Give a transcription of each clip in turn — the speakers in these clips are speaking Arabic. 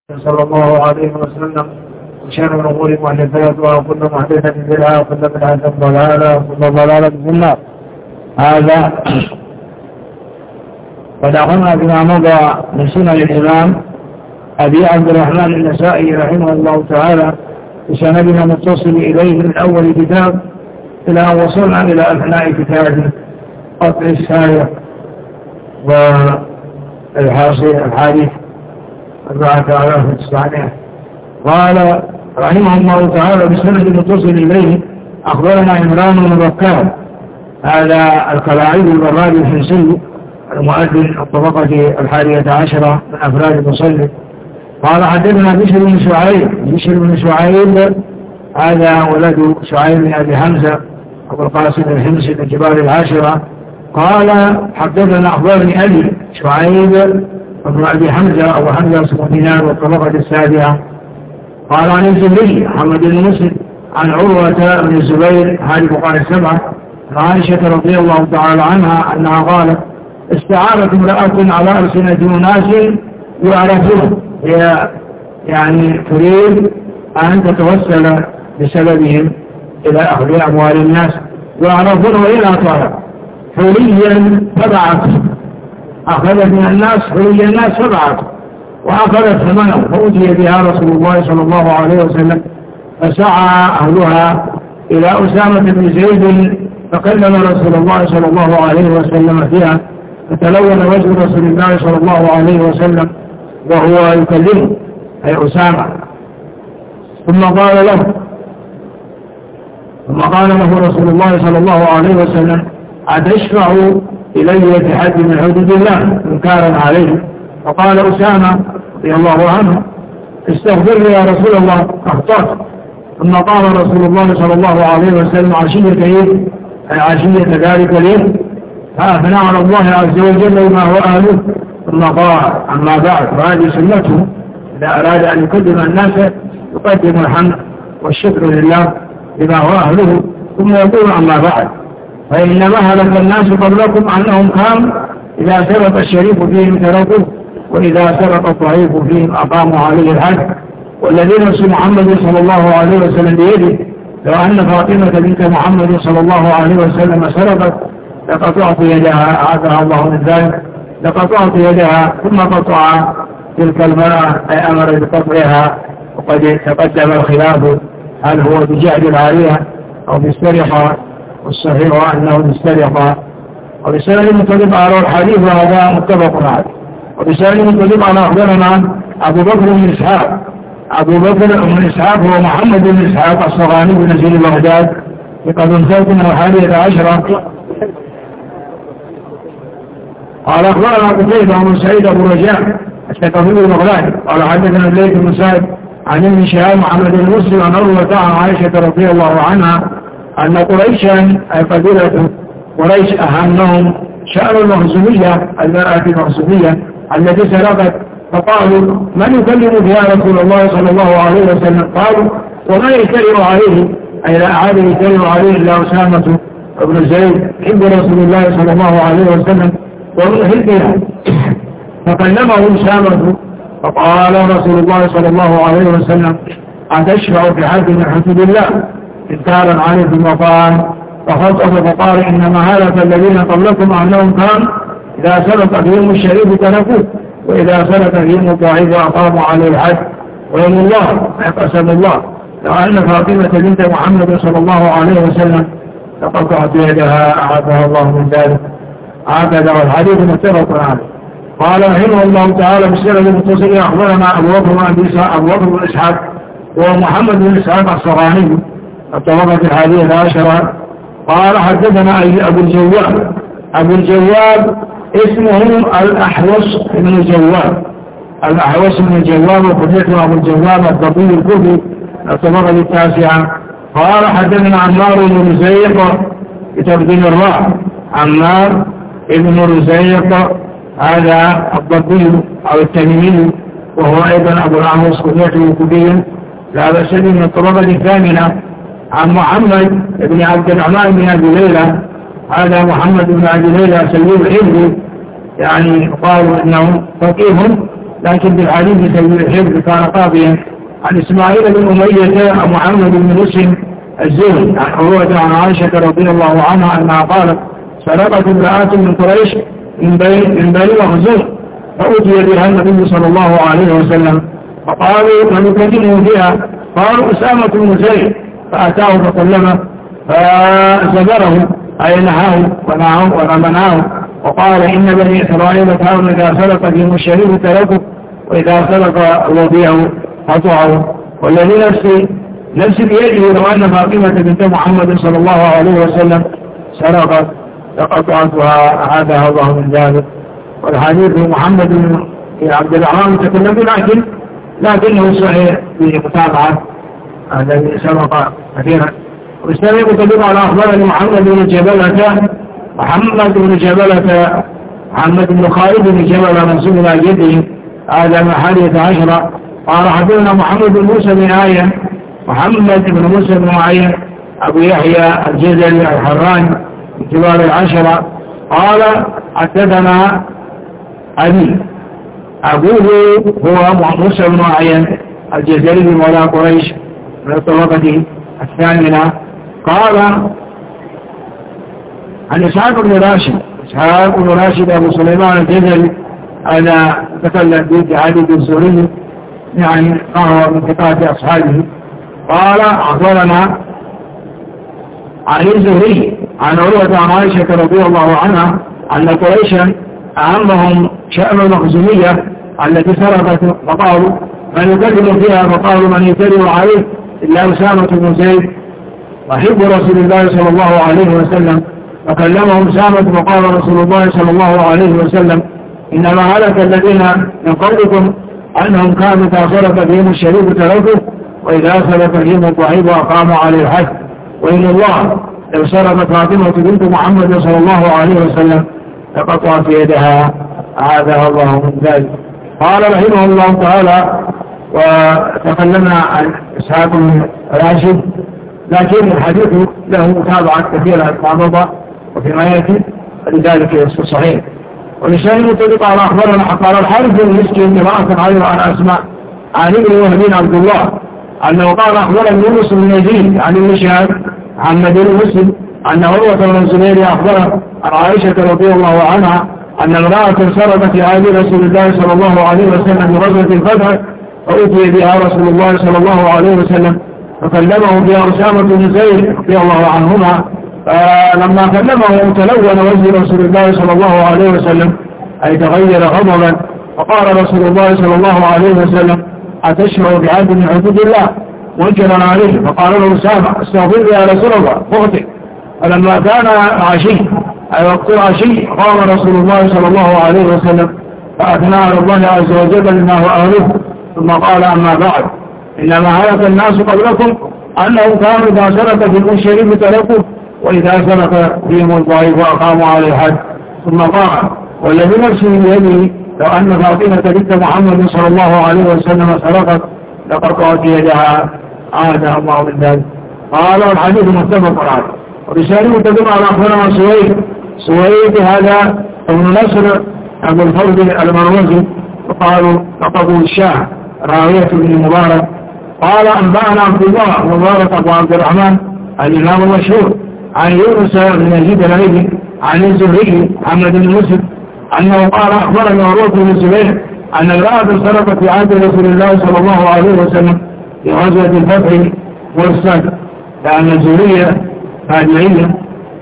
صلى الله عليه وسلم وشر الأمور محدثاتها وكل محدثة بدعة وكل بدعة ضلالة وكل ضلالة في النار. هذا قد أخذنا بما مضى من سنن الإمام أبي عبد الرحمن النسائي رحمه الله تعالى بسندنا متصل إليه من أول كتاب إلى أن وصلنا إلى أثناء كتاب قطع الساية والحاصل الحادث 4900. قال رحمه الله تعالى بسند متصل إليه أخبرنا عمران بن بكار هذا القلاعي البرادي الحمصي المؤذن الطبقة 11 من أفراد المصنف. قال حدثنا بشر بن شعيب هذا ولد شعيب بن أبي حمزة أبو القاسم الحمصي من كبار العاشرة. قال حدثنا أخبرني أبي شعيب بن أبي حمزة أبو حمزة اسمه دينار والطبقة 7. قال عن الزهري محمد بن مسلم عن عروة بن الزبير هذه فقهاء 7 عائشة رضي الله تعالى عنها أنها قالت استعارت امرأة على ألسنة ناس يعرفون، هي يعني تريد أن تتوسل بسببهم إلى أخذ أموال الناس يعرفون وإلى طلب حليا فبعث، أخذت من الناس حلي الناس فبعث وأخذت ثمنه فأتي بها رسول الله صلى الله عليه وسلم فسعى أهلها إلى أسامة بن زيد فكلم رسول الله صلى الله عليه وسلم فيها فتلون وجه رسول الله صلى الله عليه وسلم وهو يكلمه أي أسامة. ثم قال له رسول الله صلى الله عليه وسلم أتشفع إلي بحد من حدود الله إنكارا عليه؟ فقال أسامة رضي الله عنه استغفر لي يا رسول الله أخطأت. ثم قال رسول الله صلى الله عليه وسلم عشية ذلك اليوم فأثنى على الله عز وجل ما هو أهله. ثم قال أما بعد فهذه سنته إذا أراد أن يقدم الناس يقدم الحمد والشكر لله بما هو أهله ثم يقول أما بعد فإنما هلك الناس قبلكم أنهم كانوا إذا سرق الشريف فيهم تركوه وإذا سرق الضعيف فيهم أقاموا عليه الحد والذي نفس محمد صلى الله عليه وسلم بيده لو أن فاطمة بنت محمد صلى الله عليه وسلم سرقت لقطعت يدها أعاذها الله من ذلك لقطعت يدها ثم قطع تلك المرأة أي أمر بقطعها. وقد تقدم الخلاف هل هو بجعل العارية أو بالسرقة والصحيح أنه بالسرقة. وبسند متفق على الحديث وهذا متفق عليه. وبسند متفق على أخبرنا أبو بكر بن إسحاق هو محمد بن إسحاق الصغاني بن نزيل بغداد بقدم 11. قال أخبرنا قتيبة بن سعيد أبو رجاء الثقفي البغدادي قال حدثنا الليث بن سعد عن ابن شهاب محمد بن مسلم عن عروة عن عائشة رضي الله عنها أن قريشا أي قبيلة قريش أهمهم شأن المخزومية المرأة المخزومية التي سرقت فقالوا من يكلم بها رسول الله صلى الله عليه وسلم؟ قالوا وما يكلم عليه أي لا أحد يكلم عليه إلا أسامة بن زيد حب رسول الله صلى الله عليه وسلم ومن حبها فكلمه أسامة فقال رسول الله صلى الله عليه وسلم أتشفع بحد من حدود الله إنكارا عليه في المقام فخطأ فقال إنما هلك الذين قبلكم أنهم كانوا إذا سرق فيهم الشريف تركوه وإذا سرق فيهم الضعيف أقاموا عليه الحد ويوم الله قسم الله لو أن فاطمة بنت محمد صلى الله عليه وسلم لقطعت يدها أعاذها الله من ذلك. هكذا والحديث متفق عليه. قال رحمه الله تعالى بالسند المتصل أخبرنا أبو بكر بن إسحاق ومحمد بن إسحاق الصغاني الطبقة 11. قال حدثنا أبو الجواب اسمه الأحوص بن الجواب وقديته أبو الجواب الضبي الكوفي الطبقة 9. قال حدثنا عمار بن رزيق بتقديم الراء عمار ابن رزيق هذا الضبي أو التميمي وهو أيضا أبو الأحوص قديته الكوفي لا بأس به من الطبقة 8. عن محمد بن عبد الرحمن بن أبي ليلى هذا محمد بن أبي ليلى سيد الحزب يعني قالوا إنه فقيه لكن بالحديث سيد الحفظ كان قاضيا عن إسماعيل بن أمية محمد بن مسلم الزهري عن عروة عن عائشة رضي الله عنها أنها قالت سرقت امرأة من قريش من بني مخزوم فأتي بها النبي صلى الله عليه وسلم فقالوا من يكلمه بها قالوا أسامة بن زيد فأتاه فكلمه فزجره أي نهاه ومنعه وقال إن بني إسرائيل كانوا إذا سرق فيهم الشريف تركه وإذا سرق الوضيع قطعه والذي نفسي بيده لو أن فاطمة بنت محمد صلى الله عليه وسلم سرقت لقطعتها أعادها الله من ذلك. والحديث محمد بن عبد الرحمن تكلم لكنه صحيح بمتابعة الذي سبق كثيرا. والإسلام يتكلم على أخبار محمد بن جبلة محمد بن خالد بن جبلة منسوب إلى جده آدم 11 قال حدثنا محمد بن موسى بن عيان محمد بن موسى بن عيان أبو يحيى الجزري الحراني من كبار 10 قال حدثنا أبوه هو موسى بن عيان الجزري مولى قريش من الطبقة الثامنة قال عن إسحاق بن راشد أبو سليمان الجزري أنا تكلم به عدد الزهري يعني فهو من ثقات أصحابه قال أخبرنا عن الزهري عن عروة عن عائشة رضي الله عنها أن قريشا أهمهم شأن المخزومية التي سرقت فقالوا من يكذب فيها فقالوا من يكذب عليه إلا أسامة بن زيد وحب رسول الله صلى الله عليه وسلم فكلمهم أسامة فقال رسول الله صلى الله عليه وسلم إنما هلك الذين من قبلكم أنهم كانوا إذا سرق فيهم الشريف تركه وإذا سرق فيهم الضعيف أقاموا عليه الحد وإن الله لو سرقت فاطمة بنت محمد صلى الله عليه وسلم لقطع في يدها أعاذها الله من ذلك. قال رحمه الله تعالى وتكلمنا عن إسحاق بن راشد لكن الحديث له متابعة كثيرة معضبة وفيما يأتي فلذلك يصير صحيح. ولسان متفق على أخبارنا قال الحارث بن مسكين قراءة غير عن أسماء عن ابن وهب عبد الله أنه قال أخبرني يونس بن يزيد عن ابن شهاب عن مدينة مسلم أن عروة بن الزبير أخبره عن عائشة رضي الله عنها أن امرأة سرقت في عهد رسول الله صلى الله عليه وسلم بغزوة الفتح فأتي بها رسول الله صلى الله عليه وسلم فكلمه بها أسامة بن زيد رضي الله عنهما فلما كلمه تلون وجه رسول الله صلى الله عليه وسلم أي تغير غضبا فقال رسول الله صلى الله عليه وسلم أتشعر بعهد من حدود الله منكرا عليه فقال له أسامة استغفر يا رسول الله فاغفر. فلما كان عشي أي وقت العشي قام رسول الله صلى الله عليه وسلم فأثنى على الله عز وجل لما هو أهله ثم قال أما بعد إنما هلك الناس قبلكم أنهم كانوا إذا سرق في الشريف تركوا وإذا سرق فيهم الضعيف وأقاموا على الحد. ثم قال والذي نفسه بيده لو أن فاطمة بنت محمد صلى الله عليه وسلم سرقت لقطعت يدها عادها الله من ذلك. قال الحديث متفق عليه. ورسالة تدل على أخبرنا سويد هذا ابن نصر أبو الفرد المروزي وقالوا لقبوا الشاه راوية بن مبارك قال أنبأنا عبد الله مبارك أبو عبد الرحمن الإمام المشهور عن يونس بن يزيد العيدي عن الزهري محمد بن مسلم أنه قال أخبرني عروة بن الزبير أن امرأة سرقت في عهد رسول الله صلى الله عليه وسلم في غزوة الفتح والسد لأن الزهرية تابعية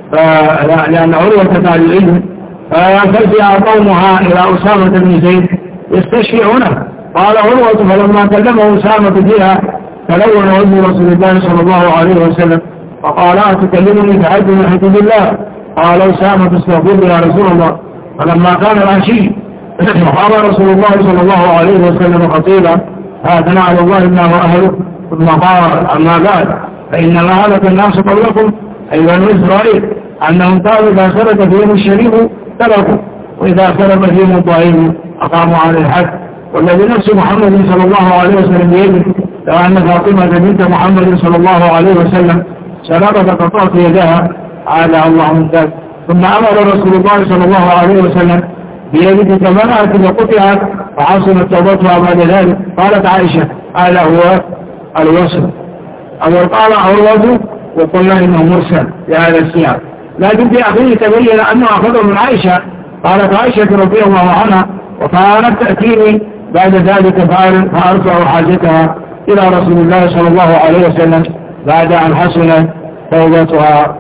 لأن عروة تابعية ففزع قومها إلى أسامة بن زيد يستشفعونه. قال عروة فلما كلمه أسامة فيها تلون وجه رسول الله صلى الله عليه وسلم فقال أتكلمني بعهد من حدود الله؟ قال أسامة استغفر يا رسول الله. فلما كان العشي قام رسول الله صلى الله عليه وسلم خطيبا فأثنى على الله إنه أهله ثم قال أما بعد فإنما هلك الناس قبلكم أي بنو إسرائيل أنهم كانوا إذا سرق فيهم الشريف تركوا وإذا سرق فيهم الضعيف أقاموا على الحد. والذي نفس محمد صلى الله عليه وسلم بيده لو أن فاطمة بنت محمد صلى الله عليه وسلم سرقت قطعت يدها عادها الله من ذلك. ثم أمر رسول الله صلى الله عليه وسلم بيده كمنعت وقطعت فحصلت توبتها بعد ذلك. قالت عائشة هذا هو الوصف. أو قال عروة وقلنا إنه مرسل بهذا السياق، لكن في أخيه تبين أنه أخذه من عائشة. قالت عائشة رضي الله عنها وكانت تأتيني بعد ذلك فأرفع حاجتها إلى رسول الله صلى الله عليه وسلم بعد أن حصلت توبتها.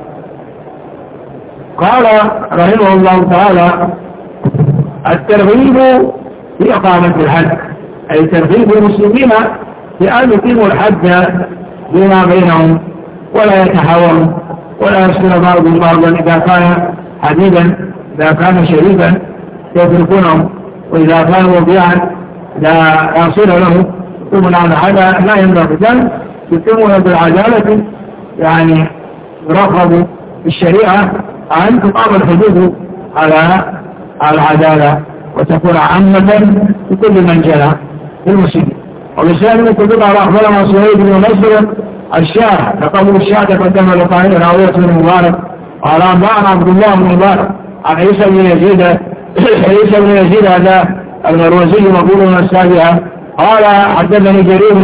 قال رحمه الله تعالى الترغيب في إقامة الحد، أي ترغيب المسلمين في أن يقيموا الحد فيما بينهم ولا يتحاوروا ولا يصير بعضهم بعضا إذا كان حديدا، إذا كان شريفا يتركونه، وإذا كان وضيعا لا يصير له ثم هذا لا ينبغي، بل يتمون بالعدالة، يعني يرغب بالشريعة أن تقام الحدود على العدالة وتكون عامة لكل من جنى في المسلمين. وبسالة تدل على أخبرنا سويد بن نصر الشاه لقبل الشاه تقدم لقائل راوية بن مبارك قال أنبأنا عبد الله بن مبارك عن عيسى بن يزيد هذا المروزي مقبول من السابعة قال حدثني جرير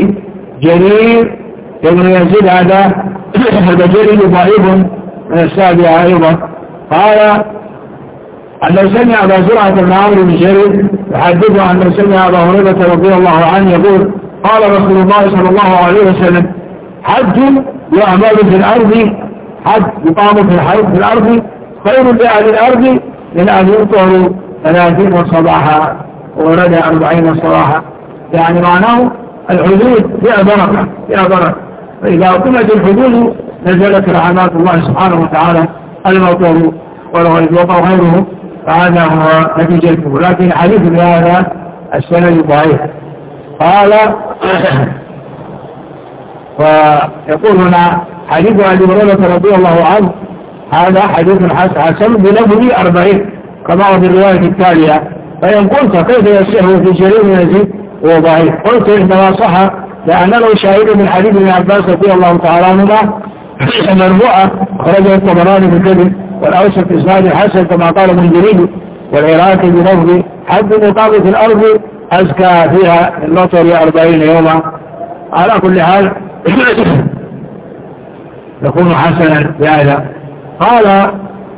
بن يزيد هذا البجري ضعيف من السابعة أيضا. قال أنه سمع أبا زرعة بن عمرو بن جرير يحدثه أنه سمع أبا هريرة رضي الله عنه يقول قال رسول الله صلى الله عليه وسلم حج يعمل في الأرض، حج يقام في الأرض خير لأهل الأرض من أن يطهروا 30 صباحا ورد 40 صباحا، يعني معناه الحدود فيها بركة، فإذا أقيمت الحدود نزلت رحمات الله سبحانه وتعالى المطر والوقع غيره، فهذا هو نتيجته. لكن الحديث بهذا السند ضعيف. قال ويقول هنا حديث أبي هريرة رضي الله عنه هذا حديث حسن بلفظ 40 كما هو في الرواية التالية. فإن قلت كيف يصح في جرير بن يزيد هو ضعيف؟ قلت إنما صح لأن له شاهد من حديث ابن عباس رضي الله تعالى عنهما مرفوعة خرجه الطبراني بالكذب والأوسط إسناد حسن كما قال ابن جرير والعراقي بلفظ حد مقامة الأرض أزكى فيها المطر 40 يوما. على كل حال يكون حسنا بهذا. قال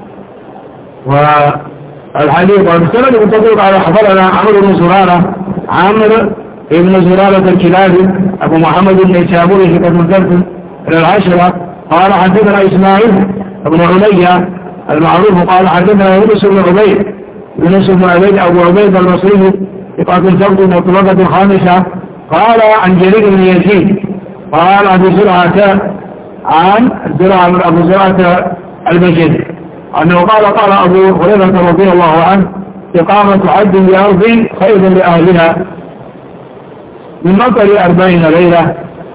والحديث والسند المتفق على حفظنا عمرو بن زرارة ابن زرارة الكلابي أبو محمد بن إسابوري في قسم الثالث إلى العشرة. قال حدثنا إسماعيل بن عليا المعروف قال حدثنا يونس بن عبيد أبو عبيد المصري في قسم الثالث والطبقة الخامسة. قال عن جرير بن يزيد قال أبو زرعة عن أبو زرعة البجري أنه قال أبو هريرة رضي الله عنه إقامة حد بأرض خير لأهلها من مطر 40 ليلة.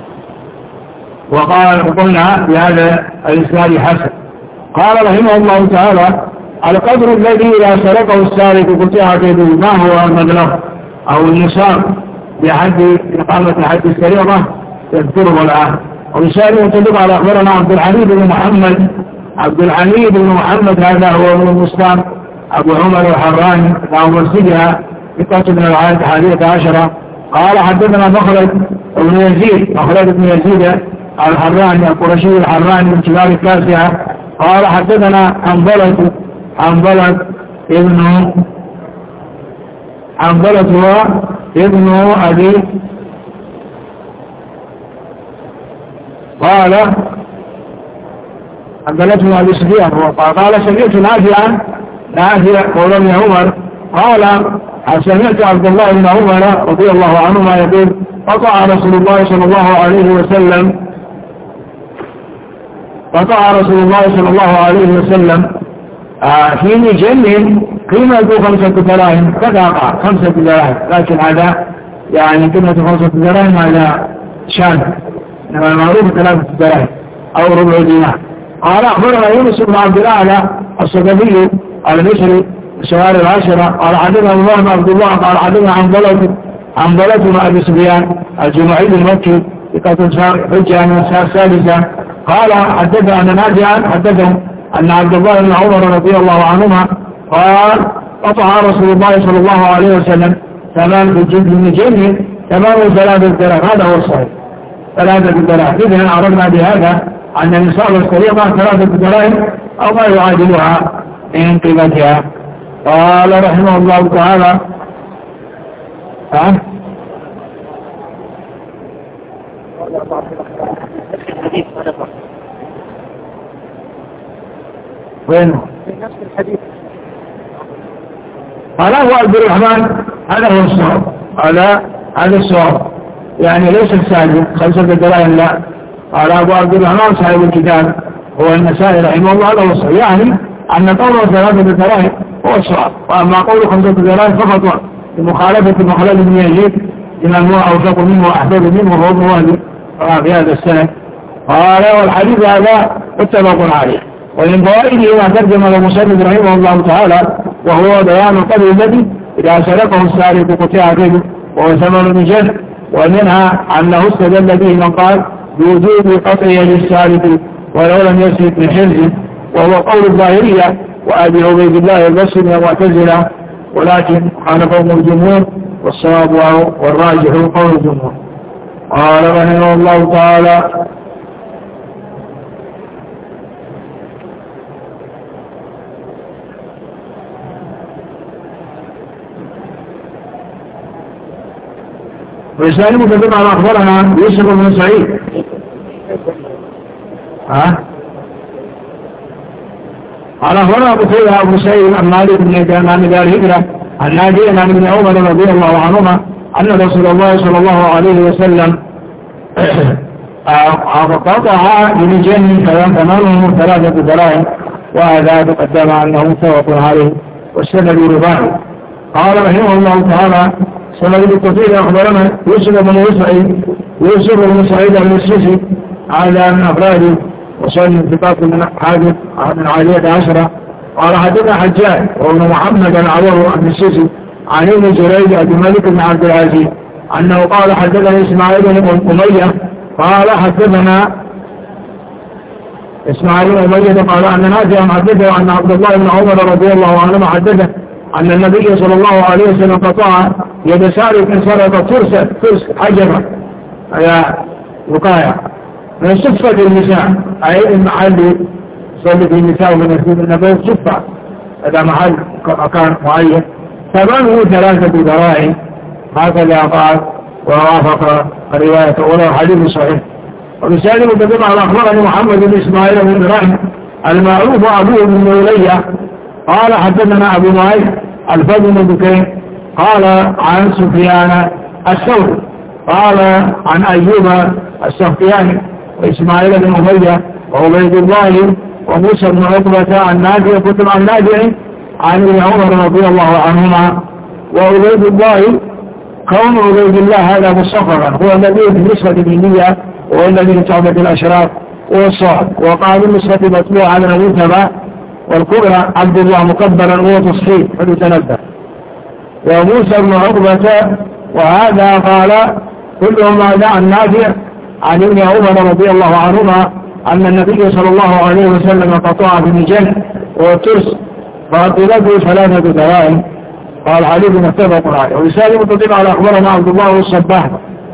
وقلنا بهذا الإسناد حسن. قال رحمه الله تعالى القدر الذي إذا سرقه السارق قطع كيده ما هو المبلغ أو النصاب بحد إقامة حد السرقة يذكره الآن. وبسالة تدل على أخبرنا عبد الحميد بن محمد هذا هو من المسلم أبو عمر الحراني أو مرسلها ثقة من العائلة الحادية عشرة. قال حدثنا مخلد بن يزيد الحراني القرشي الحراني من كبار التاسعة. قال حدثنا حنظلة ابن أبي قال حدثنا أبي سفيان قال سمعت نافع قول ابن عمر قال سمعت عبد الله بن عمر رضي الله عنهما يقول قطع رسول الله صلى الله عليه وسلم في مجن قيمة 5 دراهم فقع 5 دراهم، لكن هذا يعني قيمة 5 دراهم هذا شان، إنما المعروف 3 دراهم أو ربع دينار. قال أخبرنا يونس بن عبد الأعلى الصدفي المصري سؤال العشرة. قال حدثنا الله بن عبد الله قال حدثنا حنظلة بن أبي سفيان الجمعي المكي ثقة حجة من السادسة. قال حدثنا أن نافعا حدثهم أن عبد الله بن عمر رضي الله عنهما قال قطع رسول الله صلى الله عليه وسلم تمام بالجلد المجنن تمام 3 دراهم، هذا هو الصحيح 3 دراهم. إذن عرفنا بهذا أن النصاب السريع 3 دراهم أو ما يعادلها من قيمتها. قال رحمه الله تعالى وين نفس الحديث قال هو عبد الرحمن هذا هو الصواب، هذا الصواب يعني ليس السالم 5 دراهم لا. قال أبو عبد الرحمن صاحب الكتاب هو النسائي رحمه الله هذا هو الصواب، يعني أن قوله 3 دراهم هو الصواب، وأما قوله 5 دراهم فقط لمخالفة مخلد بن يزيد لمن هو أوثق منه وأحفظ منه وهو ابن وهب في هذا السنة. قال والحديث هذا متفق عليه. ومن فوائده ما ترجم المصنف رحمه الله تعالى وهو بيان القدر الذي إذا سلكه السارق قطع كيده وهو ثمن مجن، ومنها أنه استدل به من قال بوجوب قطعه للسارق ولو لم يسرق من حرز، وهو قول الظاهرية وأبي عبيد الله البصري من المعتزلة، ولكن خالفهم الجمهور والصواب والراجح قول الجمهور. قال رحمه الله تعالى وإسلام متفق على أخبرنا يوسف بن سعيد على أخبرنا أبو سعيد عن مالك بن كنان دار هجرة عن ناجي عن ابن عمر رضي الله عنهما أن رسول الله صلى الله عليه وسلم قطع بمجن ثمنه 3 دراهم، وهذا تقدم أنه متفق عليه والسند رباعي. قال رحمه الله تعالى سند الكثير أخبرنا يوسف بن سعيد المسيسي هذا من أفراد وصل انتقاط من حادث من عالية 10. قال حدثنا حجاج وابن محمد العوض المسيسي عن ابن جريج عبد الملك بن عبد العزيز أنه قال حدثنا إسماعيل بن أمية قال حدثنا إسماعيل بن أمية قال أن نافعا حدثه أن عبد الله بن عمر رضي الله عنه حدثه أن النبي صلى الله عليه وسلم قطع يد سارق سرق ترس حجرة على وقاية من صفة النساء، أي المحل صلت النساء من يسلم النبي صفة، هذا محل مكان معين ثمنه 3 دراهم، هكذا قال ووافق الرواية أولى حديث صحيح. وبسالم متفق على أخبرني محمد بن إسماعيل بن إبراهيم المعروف أبوه بن مولية قال حدثنا أبو معين الفضل بن بكير قال عن سفيان الثوري قال عن أيوب السختياني وإسماعيل بن أمية وعبيد الله وموسى بن عقبة عن نافع كتب عن نافع عن ابن عمر رضي الله عنهما. وعبيد الله كون عبيد الله هذا مصغرا هو الذي في النسبة الدينية وهو الذي في تعبد الأشراف والصعب، وقال النسبة مطبوع على المنتبع والكبرى عبد الله مكبرا وهو تصحيح فليتنبه. وموسى بن عقبة وهذا قال كلهم هذا عن نافع عن ابن عمر رضي الله عنهما أن النبي صلى الله عليه وسلم قطع بمجن وترس فقلته 3 دراهم. قال حديث متفق عليه. ورسالة متفق على أخبرنا عبد الله الصباح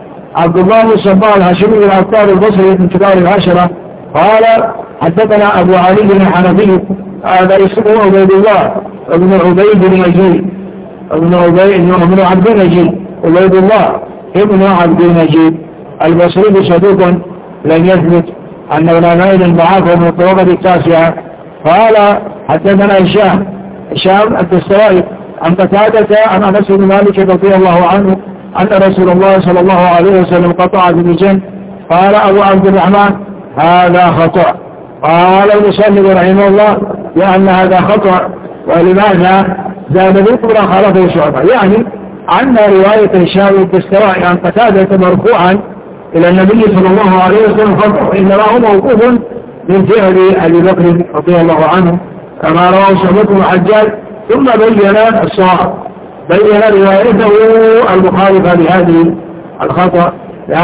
الهاشمي العطار البصري من كبار العشرة قال حدثنا أبو علي بن الحنفي هذا اسمه عبيد الله ابن عبيد النجيل ابن عبد النجيل عبيد الله ابن عبد النجيل البصري صدوق لم يثبت أن علماء ضعافه من الطبقة 9. قال حدثنا هشام الدستوائي عن قتادة عن أنس بن مالك رضي الله عنه أن رسول الله صلى الله عليه وسلم قطع بمجن. قال أبو عبد الرحمن هذا خطأ. قال المصنف رحمه الله لأن هذا خطأ. ولماذا زاد ذكر خالفه شعبة، يعني عن رواية هشام الدستوائي عن قتادة مرفوعا إلى النبي صلى الله عليه وسلم خطأ، إنما هو موقوف من فعل أبي بكر رضي الله عنه كما رواه شعبة بن الحجاج، ثم بين الصواب بين روايته المخالفة لهذه الخطأ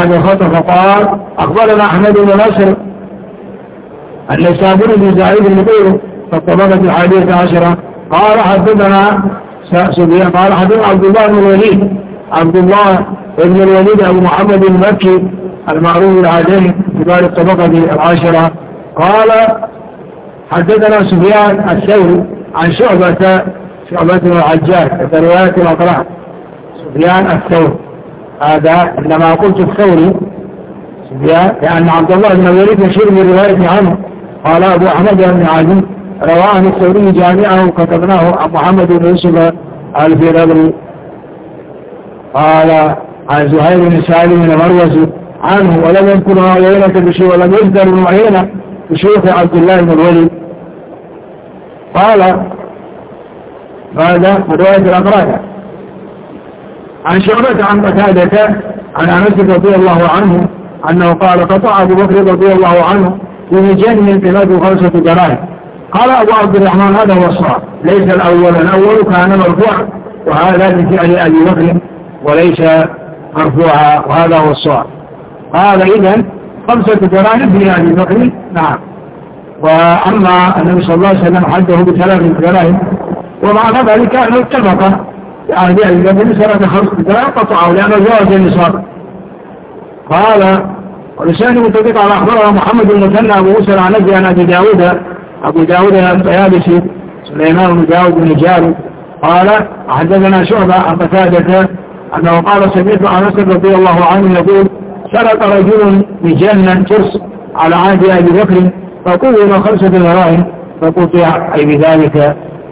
فقال أخبرنا أحمد بن نصر النسابوري بن زايد بن بيرو في 11 قال حدثنا سفيان قال حدثنا عبد الله بن الوليد عبد الله بن الوليد أبو محمد المكي المعروف العادل كبار الطبقة العاشرة قال حدثنا سفيان الثوري عن شعبة بن الحجاج في رواية الأطراف. سفيان الثوري هذا إنما قلت الثوري سفيان لأن عبد الله بن الوليد يشير بالرواية عنه. قال أبو أحمد بن عدي رواه الثوري جامعه وكتبناه عن محمد بن يوسف الفيرابري قال عن زهير بن سالم المروزي عنه ولم يذكر عيينة بشيء ولم يذكر ابن عيينة بشيخ عبد الله بن الوليد. قال هذا رواية الأقران عن شعبة عن قتادة عن أنس رضي الله عنه أنه قال قطع أبو بكر رضي الله عنه في مجن قيمته 5 دراهم. قال أبو عبد الرحمن هذا هو الصواب ليس الأول كان مرفوعا وهذا من فعل أبي بكر وليس مرفوعا وهذا هو الصواب. قال إذن 5 دراهم في أبي بكر نعم. وأما النبي صلى الله عليه وسلم حده ب3 دراهم ومع ذلك أنه اتفق يعني أبي بكر سنة 5 دراهم قطعه لأنه جواز النصاب. قال ولسانه متفق على أخبرنا محمد بن مثنى أبو موسى العنزي عن أبو داود الطيالسي سليمان بن داود بن جاري قال حدثنا شعبة عن قتادة أنه قال سمعت أنس رضي الله عنه يقول سرق رجل بجنة ترس على عهد أبي بكر فقوم 5 دراهم فقطع أي بذلك.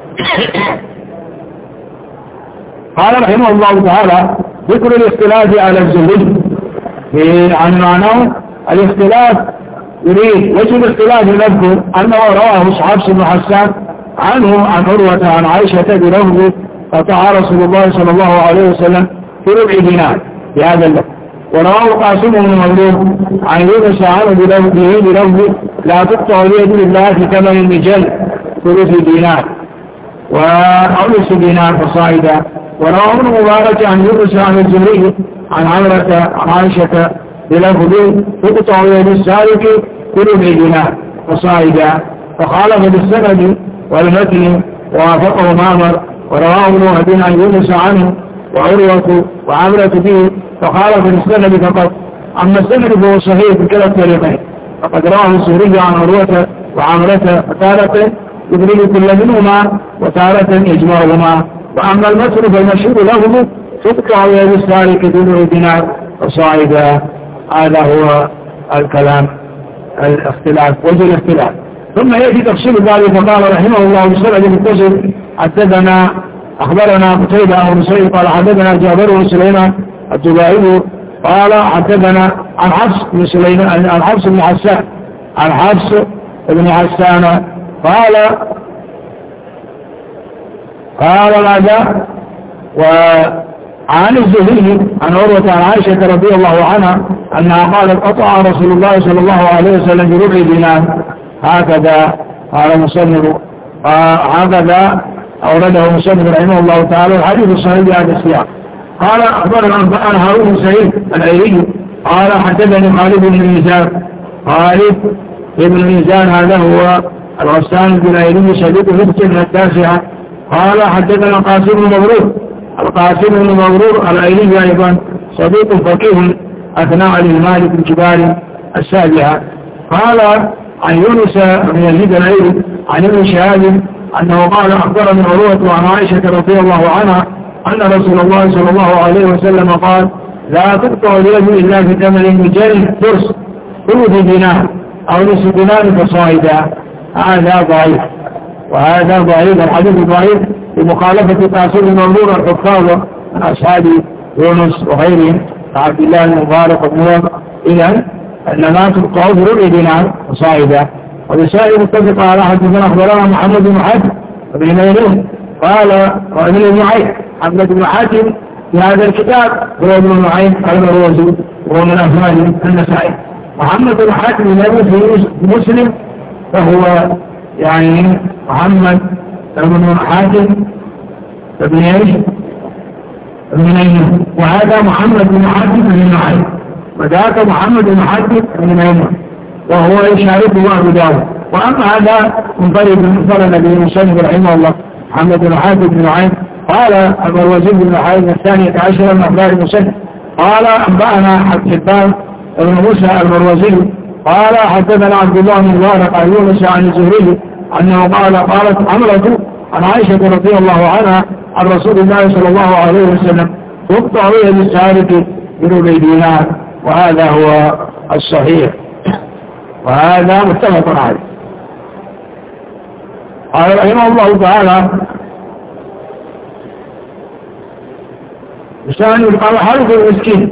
قال رحمه الله تعالى ذكر الاختلاف على الزهري عن معناه الاختلاف يريد وجه الاختلاف نذكر أنه رواه حفص بن حسان عنه عن عروة عن عائشة بلفظ قطع رسول الله صلى الله عليه وسلم في ربع دينار بهذا اللفظ. ورواه قاسم بن مغلوب عن يونس عنه بلفظ لا تقطع اليد لله في ثمن المجل ثلث دينار أو نصف دينار فصاعدا. ورواه ابن مبارك عن يونس عن الزهري عن عائشة بلفظ تقطع يد السارق في ربع دينار فصاعدا فخالف بالسند والمتن ووافقه معمر. ورواه ابن وهب عن يونس عنه وعروة وعمرة به فخالف بالسند فقط. أما السند فهو صحيح بكلا الطريقين فقد رواه الزهري عن عروة وعمرة فتارة يدرج كل منهما وتارة يجمعهما. وأما المتن فالمشهور له تقطع يد السارق في ربع دينار فصاعدا. هذا هو الكلام الاختلاف وجه الاختلاف. ثم يأتي تفصيل ذلك فقال رحمه الله بسبب متصل حدثنا أخبرنا قتيبة أو مسيب قال حدثنا جابر بن سليمان الدبائي قال حدثنا عن حفص بن سليمان عن حفص بن حسان عن حفص بن حسان قال الأداء وعن الزهري عن عروة عن عائشة رضي الله عنها أنها قالت قطع رسول الله صلى الله عليه وسلم بربع دينار. هكذا قال مصنف هكذا أورده مصنف رحمه الله تعالى الحديث الصحيح بهذا السياق. قال أخبرنا عن هارون بن سعيد الأيلي قال حدثني خالد بن ميزان. خالد بن ميزان هذا هو الغسان بن الأيلي صديق نبت من 9. قال حدثنا قاسم بن مبروك القاسم بن مبروك الأيلي أيضا صديق فقيه أثناء للمالك من كبار 7. قال عن يونس بن يزيد الأيلي عن ابن شهاب أنه قال أخبرني عروة عن عائشة رضي الله عنها أن رسول الله صلى الله عليه وسلم قال لا تقطع اليد إلا في ثمن مجل ترس ثلث دينار أو نصف دينار فصاعدا. هذا ضعيف وهذا ضعيف الحديث ضعيف بمخالفة تأثير المنظور الحفاظ من أصحاب يونس وغيرهم عبد الله المبارك وابن إذن أنما تقطع بربع دينار فصاعدا. ولسائر متفق على حديثنا أخبرنا محمد بن حاتم بن ميمون قال وابن نعيم محمد بن حاتم في هذا الكتاب هو ابن نعيم المروزي وهو من أفراد النسائي. محمد بن حاتم في مسلم فهو يعني محمد بن حاتم بن ايش بن ميمون وهذا محمد بن حاتم بن نعيم وذاك محمد بن حاتم بن ميمون وهو يشاركه أبو داود. وأما هذا منفرد به المصنف رحمه الله محمد بن حاتم بن نعيم قال المروزي بن حارث 12 من أخبار المسلم قال أنبأنا حبان بن موسى المروزي قال حدثنا عبد الله بن مبارك عن يونس عن الزهري أنه قالت عمرة عن عائشة رضي الله عنها عن رسول الله صلى الله عليه وسلم تقطع يد السارق بربع دينار، وهذا هو الصحيح وهذا متفق عليه. قال رحمه الله تعالى بشأن قال حارث المسكين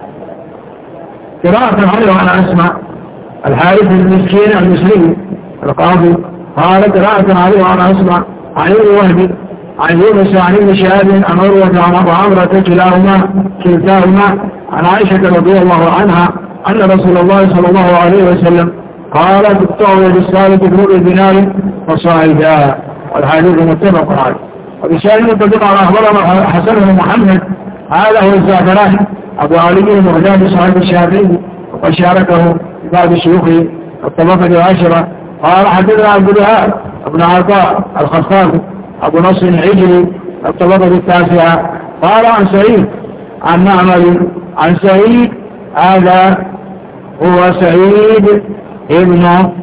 قراءة عنه وأنا أسمع الحارث المسكين المسلم القاضي قال قراءة عليه وأنا أسمع عن ابن وهب عن يونس عن ابن شهاب عن عروة عن أبو عمرة كلتاهما عن عائشة رضي الله عنها أن رسول الله صلى الله عليه وسلم قال تقطع يد السارق بربع دينار فصاعدا، والحديث متفق عليه. وبشأن متفق على أخبرنا حسن بن محمد هذا هو الزعفراني أبو علي بن بغداد صاحب الشافعي وقد شاركه في بعض شيوخه الطبقة العاشرة. قال حدثنا عبد الوهاب بن عطاء الخطابي أبو نصر العجلي الطبقة التاسعة قال عن سعيد عن معمر عن سعيد هذا هو سعيد ابن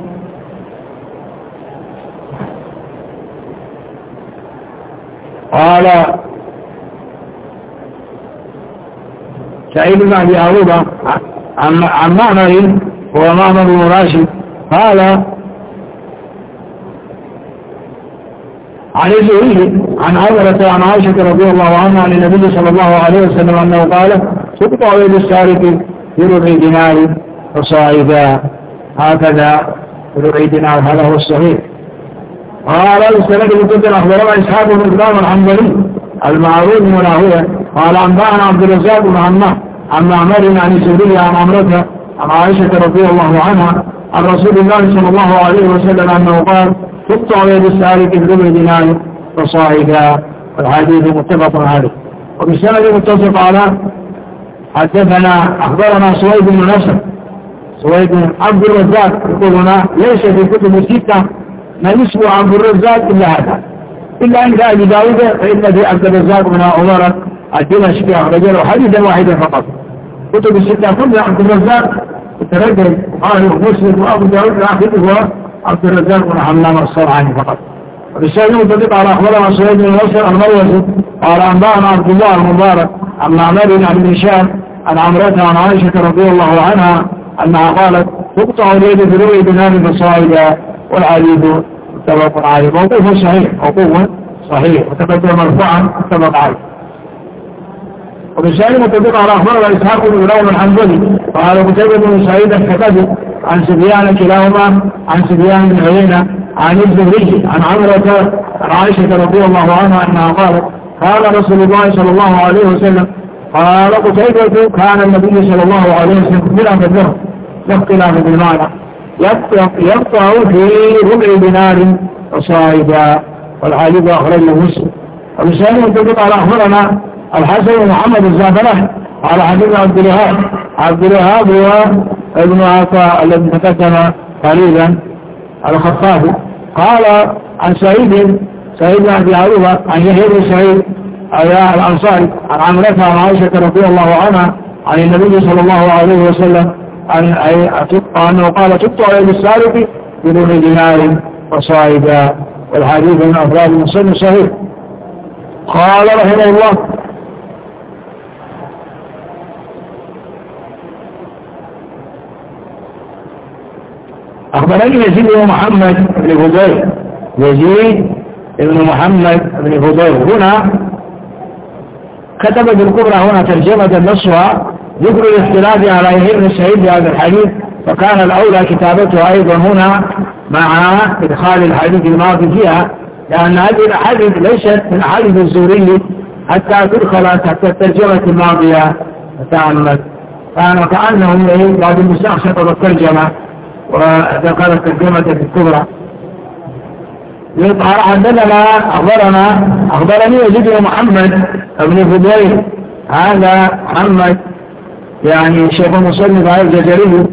قال سعيد بن أبي عروبة عن معمر هو معمر بن راشد قال عن الزهري عن عمرة عن عائشة رضي الله عنها عن النبي صلى الله عليه وسلم أنه قال تقطع يد السارق بربع دينار فصاعدا، هكذا بربع دينار، هذا هو الصحيح. قال السند المتصل أخبرنا إسحاق بن إبراهيم الحنظلي المعروف مناهيا قال أنبأنا عبد الرزاق بن عمار عن معمر عن الزهري عن عمرة عن عائشة رضي الله عنها عن رسول الله صلى الله عليه وسلم أنه قال تقطع يد السارق بربع دينار فصاعدا، والحديث متفق عليه. وبالسند المتصل قال حدثنا أخبرنا سويد بن نصر سويد بن عبد الرزاق يقول هنا ليس في كتب الستة ما يسوى عبد الرزاق إلا هذا، إلا عند أبي داود فإن في عبد الرزاق بن عمر الدمشقي أخرجه حديثا واحدا فقط. كتب الستة كلها عبد الرزاق الترجل قال مسلم وأبو داود الآخر هو عبد الرزاق بن حمام الصنعاني فقط. وبالسند المتصل على أخبرنا سويد بن نصر المروزي قال أنبأنا عبد الله المبارك عن معمر عن ابن شهاب عن عمرة عن عائشة رضي الله عنها أنها قالت تقطع اليد بربع دينار فصاعدا، والحديث متفق عليه. موقوف صحيح وتقدم مرفوعا متفق عليه. وبالسند المتصل على أخبرنا إسحاق بن إبراهيم الحنظلي قال قتيبة بن سعيد الثقفي عن سفيان كلاهما عن سفيان بن عيينة عن الزهري عن عمرة عن عائشة رضي الله عنها أنها قالت قال رسول الله صلى الله عليه وسلم قال قتيبة كان النبي صلى الله عليه وسلم بلا مدله يختلف بالمعنى يقطع في ربع دينار فصاعدا، والحديث أخرجه مسلم. وبالسند المتصل على أخبرنا الحسن بن محمد الزعفراني على حديث عبد الوهاب هو ابن عطاء الذي تقدم قريبا الخطابي قال عن سعيد بن أبي عروبة عن يحيى بن سعيد الأنصاري عن عمرة عن عائشة رضي الله عنها عن النبي صلى الله عليه وسلم أنه قال تقطع يد السارق بربع دينار فصاعدا، والحديث من أفراد المسلم صحيح. قال رحمه الله أخبرني يزيد بن محمد بن فضيل يزيد بن محمد بن فضيل هنا كتب بالكبرى هنا ترجمة نصها ذكر الاختلاف على يحيى بن سعيد بهذا الحديث، فكان الأولى كتابتها أيضا هنا مع إدخال الحديث الماضي فيها، لأن هذه الأحاديث ليست من أحاديث الزهري حتى تدخل تحت الترجمة الماضية فتعمد، كأنهم بعد المستخشط والترجمة وذكر الترجمة الكبرى. أخبرني يزيد بن محمد بن فضيل هذا محمد يعني شيخ المصنف على الجزري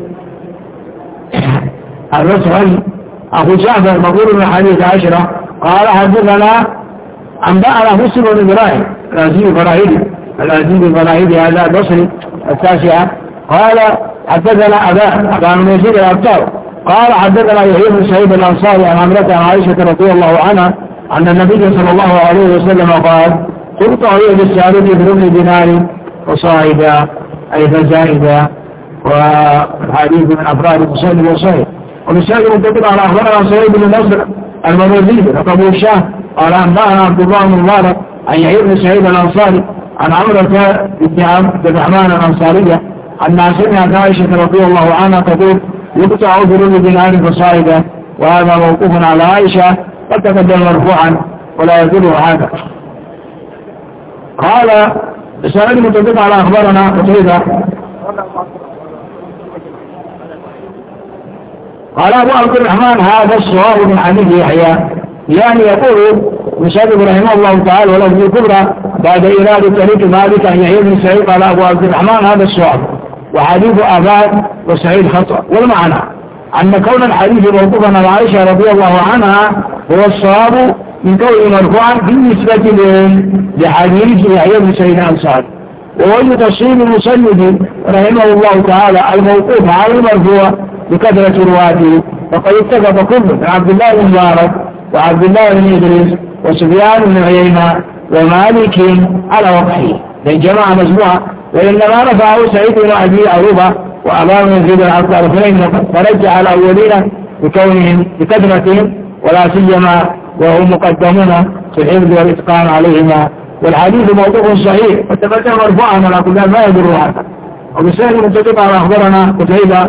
الرسول أخو جعفر مقول من حديث 10 قال حدثنا أنبأنا مسلم بن إبراهيم الأزدي الفراهيدي هذا البصري التاسعة قال حدثنا أبان بن يزيد الأبتار قال حدثنا يحيى بن سعيد الأنصاري عن عمرة عن عائشة رضي الله عنها أن النبي صلى الله عليه وسلم قال تقطع يد السارق بربع دينار وصاعدا أي فزائدا. والحديث من أفراد المسلم وصحيح. ومسلم متفق على أخبرنا سعيد بن نصر المروزي أبو الشاه قال أنبأنا عبد الله بن مبارك عن يحيى بن سعيد الأنصاري عن عمرة بن عبد الرحمن الأنصارية أن سمعت عائشة رضي الله عنها تقول يقطع بربع دينار فصاعدا. وهذا موقوف على عائشة قد تقدم مرفوعا ولا يدل هذا. قال سعيد متفق على أخبرنا قتيبة قال أبو عبد الرحمن هذا الصواب من حديث يحيى يعني يقول مسدد رحمه الله تعالى ولفظ الكبرى بعد إرادة طريق مالك عن يحيى بن سعيد قال أبو عبد الرحمن هذا الصواب وحديث أبان وسعيد خطأ. والمعنى أن كون الحديث موقوفا على عائشة رضي الله عنها هو الصواب من كونه مرفوعا بالنسبة لحديث يحيى بن سعيد الأنصاري. وهو تفصيل المسند رحمه الله تعالى الموقوف على المرفوع بكثرة رواته وقد اتفق كل من عبد الله بن مبارك وعبد الله بن إدريس وسفيان بن عيينة ومالك على وقفه من جماعة مجموعة. وإنما رفعه سعيد بن أبي عروبة وأبان بن زيد العطارفين فرجع الأولين بكونهم بكثرتهم ولا سيما وهم مقدمون في الحفظ والإتقان عليهما. والحديث موضوع صحيح وتبدأ مرفوعا على كل ما يدر هذا. وبسهل متفق على أخبرنا قتيبة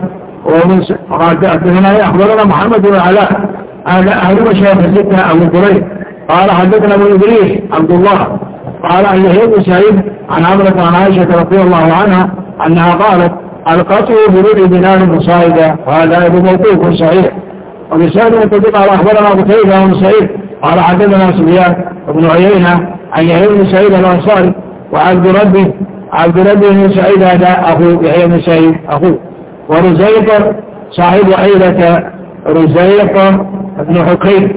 وهنا أخبرنا محمد بن علاء أهل شيخ الستة أبو كريم قال حدثنا ابن إدريس عبد الله قال عن يحيى بن سعيد عن عمرة عن عائشة رضي الله عنها أنها قالت القطع بربع دينار فصاعدا. وهذا موقوف صحيح. وبسهل متفق على أخبرنا قتيبة بن سعيد قال حدثنا سفيان بن عيينة عن يحيى بن سعيد الأنصاري وعبد ربي بن سعيد هذا أخو يحيى بن سعيد أخوه. ورزيق صاحب عيلة رزيق بن حكيم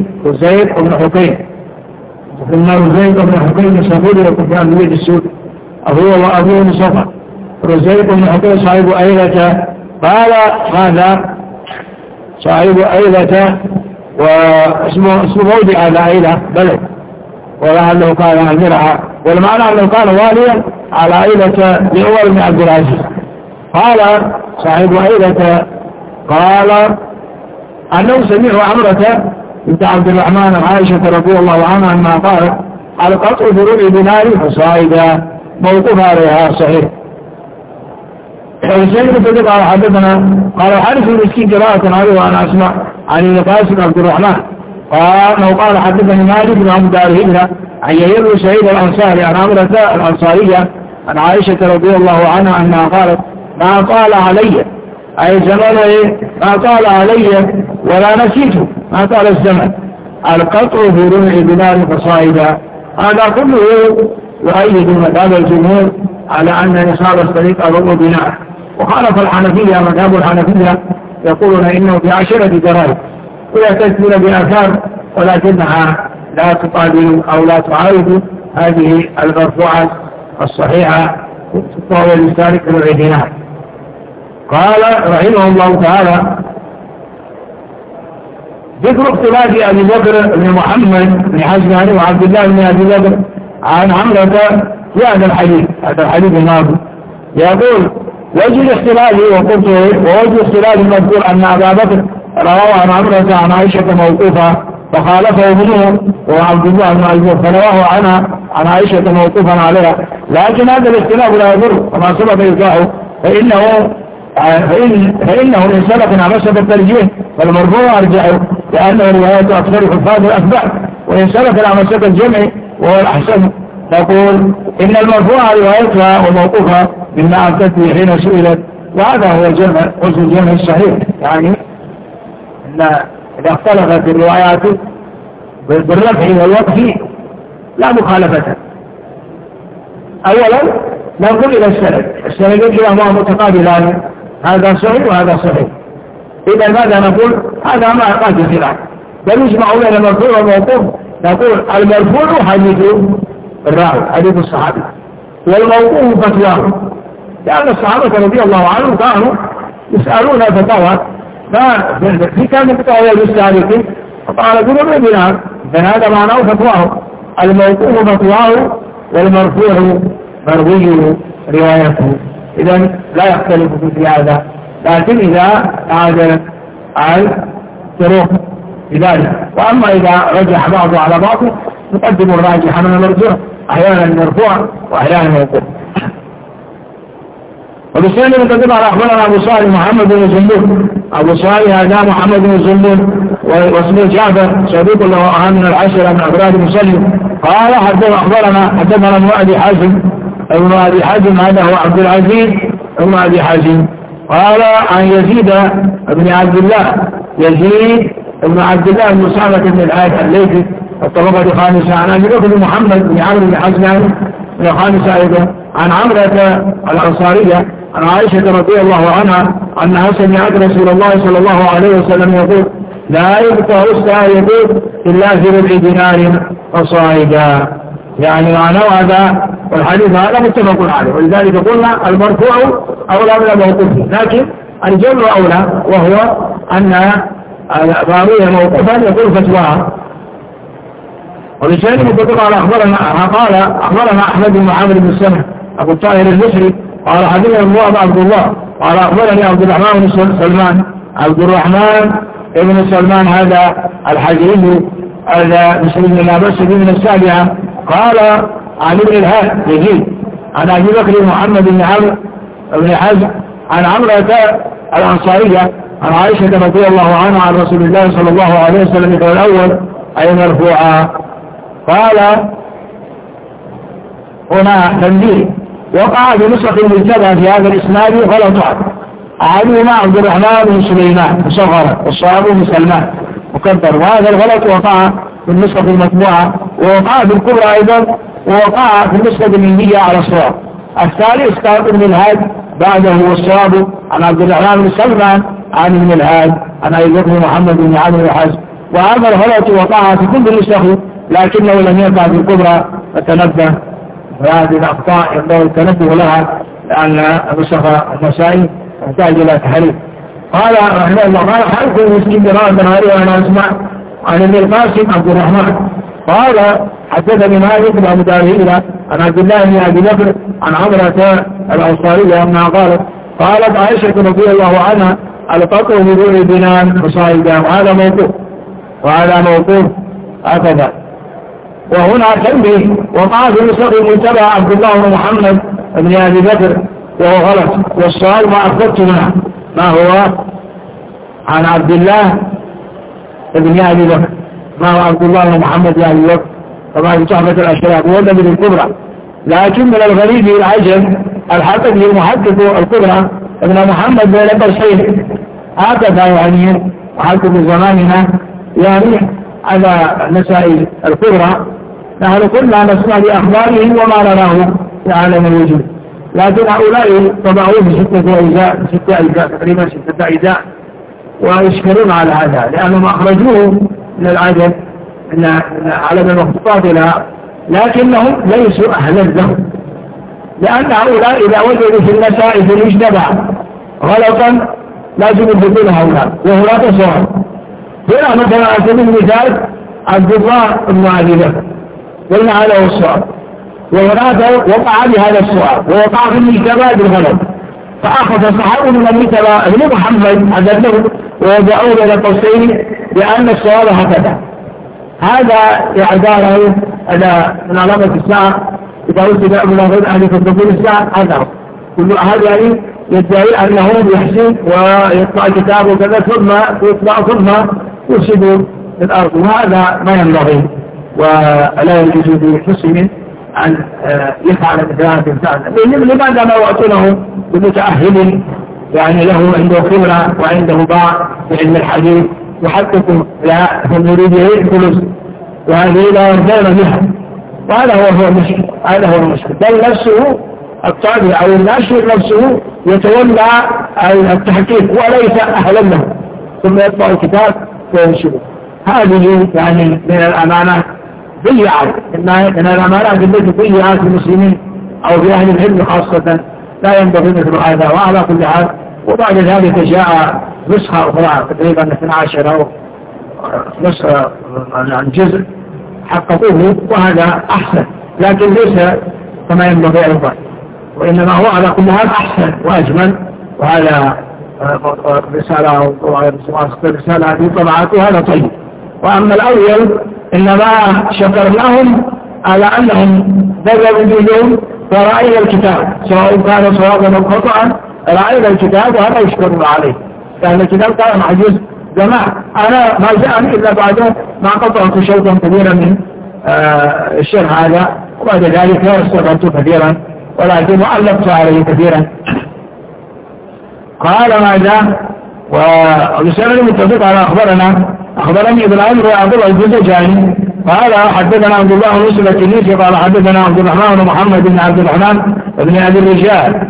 ثم رزيق بن حكيم الصفوري وكفان بيد السود أخوه وأبوه مصطفى. رزيق بن حكيم صاحب عيلة قال هذا صاحب عيلة واسمه موضع على عيلة بلد ولعله كان المرعى والمعنى أنه كان واليا على عيلة لعمر بن عبد العزيز. قال صاحب عيلة قال أنه سمعه عمرة بنت عبد الرحمن عائشة رضي الله عنها أنها قالت القطع بربع دينار فصاعدا موقوف عليها صحيح. وسيد صديق على حدثنا قال حارث المسكين قراءة عليه وأنا أسمع عن القاسم عبد الرحمن قال حدثني مالك بن عبد الهجرة عن يحيى بن سعيد الأنصاري عن عمرة الأنصارية عن عائشة رضي الله عنها أنها قالت ما طال علي أي زمن ما طال علي ولا نسيته ما طال الزمن القطع في ربع دينار فصاعدا. هذا كله يؤيد مذهب الجمهور على أن نصاب الطريق ربع دينار. وخالف الحنفية مذهب الحنفية يقولون إنه ب10 دراهم ولا تثبت بآثار ولكنها لا تقابل أو لا تعارض هذه المرفوعات الصحيحة وهو لسالك ربع دينار. قال رحمه الله تعالى ذكر اختلاف أبي بكر بن محمد بن حزم وعبد الله بن أبي بكر عن عمرة في هذا الحديث الماضي. يقول وجه الاختلاف ووجه اختلاف المذكور أن أبا بكر رواه عن عمرة عن عائشة موقوفة فخالفه ابنه وعبد الله بن أبي بكر فرواه عنها عن عائشة موقوفا عليها. لكن هذا الاختلاف لا يضر كما سبق إيقاعه فإنه إن سلك عن مسألة الترجيح فالمرفوع أرجعه لأنه رواية أكثر حفاظ الأتباع وإن سلك عن مسألة الجمع وهو الأحسن نقول إن المرفوع روايتها وموقوفها مما أبدته حين سئلت. وهذا هو الجمع وجه الجمع الصحيح يعني إذا اختلفت الروايات بالرفع والوقف لا مخالفة. أولا ننظر إلى السند كلاهما متقابلان هذا صحيح وهذا صحيح. إذا ماذا نقول؟ هذا ما قد خلاف بل يجمع بين المرفوع والموقوف نقول المرفوع حديث الراوي حديث الصحابي، والموقوف فتواه، لأن الصحابة رضي الله عنهم كانوا يسألون فتاوى، في كان فتاوى يسألون فقال كل بناء، فهذا معناه فتواه. الموقوف فتواه والمرفوع مروي روايته، إذا لا يختلف في هذا، لكن إذا عاد الطرق بذلك. وأما إذا رجح بعضه على بعض نقدم الراجح من المرجوح، أحيانا المرفوع وأحيانا الموقوف. وبالسنة نقدم على أخبرنا أبو صالح محمد بن زنبون. أبو صالح هذا محمد بن زنبون واسمه جعفر، صديق له من العشرة من أفراد المسلم. قال حدثنا ابن أبي حازم. ابن أبي حازم هذا هو عبد العزيز ابن أبي حازم. قال عن يزيد بن عبد الله، يزيد بن عبد الله بن صعبة بن الحارث الليثي الطبقة الخامسة. عن أبي بكر بن محمد بن عمرو بن حزم من الخامسة أيضا. عن عمرة الأنصارية عن عائشة رضي الله عنها أنها سمعت رسول الله صلى الله عليه وسلم يقول: لا يبقى السائق إلا في ربع دينار فصاعدا. يعني معنى هذا والحديث هذا متفق عليه، ولذلك قلنا المرفوع أولى من الموقوف، لكن الجمع أولى، وهو أن الراوي موقوفا يقول فتواها. وبالتالي متفق على أخبرنا أحمد بن عامر بن السنة أبو الطاهر المصري قال حدثنا أبو عبد الله قال أخبرني عبد الرحمن بن سلمان. عبد الرحمن بن سلمان هذا الحجري هذا مسلم بن العباس من السابعة. قال عن ابن الهاد يزيد عن أبي بكر محمد بن عمرو بن حزم عن عمرة الأنصارية عن عائشة رضي الله عنها عن رسول الله صلى الله عليه وسلم الأول أي مرفوعا. قال هنا تنبيه: وقع بنسخ المجتمع في هذا الإسناد غلطات، أحدهما عبد الرحمن بن سليمان مصغرا والصواب بن سلمان مكبر، وهذا الغلط وقع في النسخة المطبوعة، ووقع بالكبرى أيضا، ووقع في النسخة الهندية على الصواب. الثالث اسقاط ابن الهاد بعده والصواب عن عبد الرحمن بن سلمان عن ابن الهاد عن أبي بكر محمد بن عمرو بن حزم. وهذا الغلط وقع في كل النسخ لكنه لم يقع في الكبرى، فتنبه. وهذه الأخطاء ينبغي التنبه لها، لأن نسخ المسائل تحتاج إلى تحريف. قال رحمه الله: قال حرف المسكين براء بن هاري وأنا أسمع عن ابن القاسم عبد الرحمن قال حدثني مالك بن أبي داوود عن عبد الله بن أبي بكر عن عمرة الأنصارية أنها قالت عائشة رضي الله عنها: القطع بدون بنان وصاعدا. وهذا موقوف هكذا. وهنا تنبيه: وقع في نسخ المتبع عبد الله بن محمد بن أبي بكر وهو غلط، والصواب ما أثبت منها ما هو عن عبد الله بن أبي بكر، ما هو عبد الله بن محمد بن أبي بكر طبعا صحبة الأشراف وولد من الكبرى. لكن من الغريب العجب الحقق للمحدث الكبرى ابن محمد بن بشير هكذا، يعني محدث زماننا يعني على مسائل الكبرى. نحن كنا نسمع بأخبارهم وما نراه في عالم الوجود، لكن هؤلاء طبعوه ستة أجزاء تقريبا 6 أجزاء، ويشكرون على هذا لأنهم أخرجوه من العجب على المخطوطات لها، لكنهم ليسوا أهلا لهم، لأن هؤلاء إذا وجدوا في المسائل في المجتمع غلطا لازم يثبتون هؤلاء، وهناك صور. هنا مثلا على سبيل المثال عبد الله بن أبي بكر قلنا هذا هو الصواب، وهناك وقع بهذا الصواب ووقع في المجتمع بالغلط، فأخذ صحابه من المجتمع ابن محمد عدده ووضعوه بين قوسين بأن الصواب هكذا. هذا إعذاره من علامة الساعة، إذا وجد ابن غير أهل تنظيم الساعة هذا كل أحد يعني يدعي أنه يحسن ويطلع كتابه وكذا ثم يطلع ثم يفسد في الأرض، وهذا ما ينبغي ولا يجوز للمسلم أن يفعل مثل هذا الفعل. لماذا ما يعطونه بمتأهل يعني له عنده خبرة وعنده باع في علم الحديث يحقق لا هم يريد فلوس، وهذه لا يرضون بها، وهذا هو المشكل. هذا هو المشكل. بل نفسه الطابع أو الناشر نفسه يتولى التحقيق وليس أهلا له، ثم يطبع الكتاب وينشره. هذه يعني من الأمانة ضيعت إن الأمانات التي ضيعت في المسلمين أو في أهل العلم خاصة لا ينبغي مثل هذا. وعلى كل حال وبعد ذلك جاء نسخة أخرى تقريبا 12 أو نسخة عن جزء حققوه وهذا أحسن، لكن ليس كما ينبغي أيضا، وإنما هو على كل حال أحسن وأجمل. وهذا رسالة في طبعات وهذا طيب. وأما الأول إنما شكرناهم على أنهم بذلوا جهدهم ورأينا الكتاب سواء كان صوابا أو خطأ، رأينا الكتاب وهذا يشكرون عليه، لأن الكتاب كان عجيز جماعة. أنا ما جاءني إلا بعد ما قطعت شوطا كبيرا من الشرح هذا، وبعد ذلك استغربت كثيرا ولكن وألفت عليه كثيرا. قال ماذا؟ ورسالة متفق على أخبرني إبراهيم وعبد الله الجزجاني قال حدثنا عبد الله بن مسلم التنيسي قال حدثنا عبد الرحمن بن محمد بن عبد الرحمن بن أبي الرجال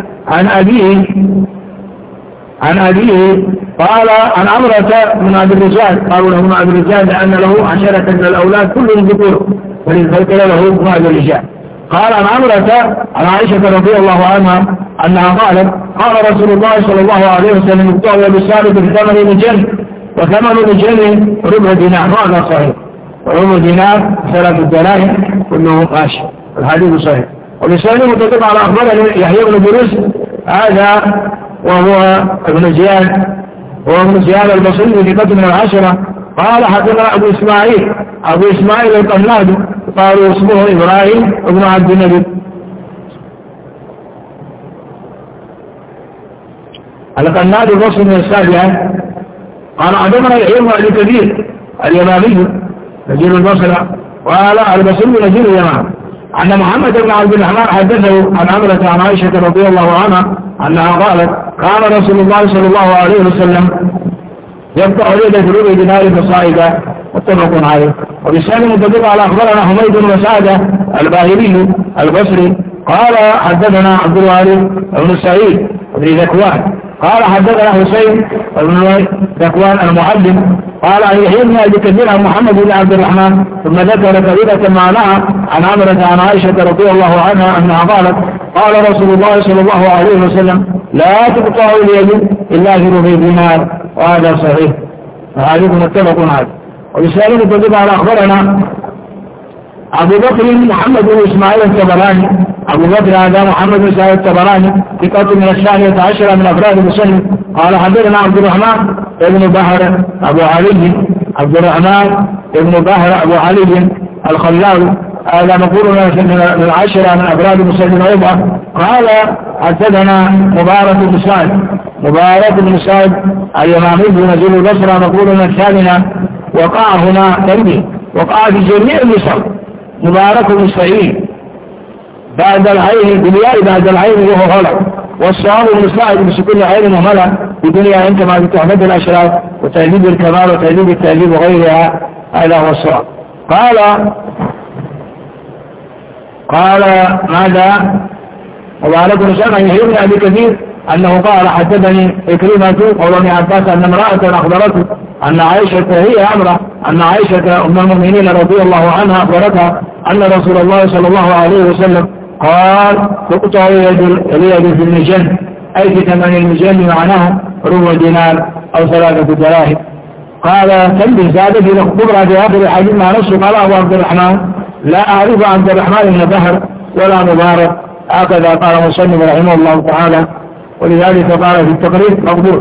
عن أبيه قال عن عمرة بن أبي الرجال، قالوا له ابن أبي الرجال لأن له 10 من الأولاد كلهم ذكور ولذلك له ابن أبي الرجال. قال عن عمرة عن عائشة رضي الله عنها أنها قالت قال رسول الله صلى الله عليه وسلم ابتغوا بالسالب بثمن الجن، وثمن الجن ربع دينار، هذا صحيح، وربع دينار 3 دراهم كله ماشي، الحديث صحيح. وبسالم متفق على أخبرني يحيى بن بروس هذا وهو ابن زياد البصري في قدم من 10 قال حدثنا أبو إسماعيل القناد قالوا اسمه إبراهيم ابن عبد النبي القناد البصري من السابعة. قال حدثنا يحيى بن أبي كثير اليمامي نجيل البصرة وقال البصري نجيل اليمام أن محمد بن عبد الرحمن حدثه عن عمرة عن عائشة رضي الله عنها أنها قالت قال رسول الله صلى الله عليه وسلم يبقى يد جلوب دينار فصائدا، متفق عليه. وبسالم متفق على أخبرنا حميد بن سعدة الباهلي البصري قال حدثنا عبد الوارث بن سعيد بن ذكوان قال حدثنا حسين بن ذكوان المعلم قال عن يحيى بن أبي كثير عن محمد بن عبد الرحمن ثم ذكر كبيرة معناها عن عمرة عن عائشة رضي الله عنها أنها قالت قال رسول الله صلى الله عليه وسلم لا تقطع اليد إلا في ربع دينار، وهذا صحيح، وحديث متفق عليه. وبسالم متفق على أخبرنا أبو بكر محمد بن إسماعيل الطبراني، أبو بكر هذا محمد بن إسماعيل الطبراني ثقة من 12 من أفراد مسلم قال حدثنا عبد الرحمن بن بهر أبو علي الخلال هذا مقول من 10 من أفراد مسلم أيضا. قال حدثنا مبارك بن سعد اليمامي نزيل البصرة مقول من 8 وقع هنا تنبيه، وقع في جميع مصر مبارك بن سعيد بعد العين بالياء بعد العين وهو غلط، والصواب بن سعد بسكون عين مهملة بدنيا انت مع تحمد الاشراف وتهذيب الكمال وتهذيب التهذيب وغيرها، هذا هو الصواب. قال ماذا؟ مبارك بن سعد عن يحيى بن ابي كثير انه قال حدثني إكرمة قول ابن عباس ان امرأة اخبرته ان عائشة هي عمرة ان عائشة ام المؤمنين رضي الله عنها اخبرتها ان رسول الله صلى الله عليه وسلم قال تقطع اليد في المجن، اي في ثمن المجن معناه ربع دينار او 3 دراهم. قال تنبه زاد في الكبرى في اخر الحديث مع نفسه قال ابو عبد الرحمن لا اعرف عبد الرحمن بن بهر ولا مبارك، هكذا قال مصنف رحمه الله تعالى، ولذلك قال في التقرير مقبول.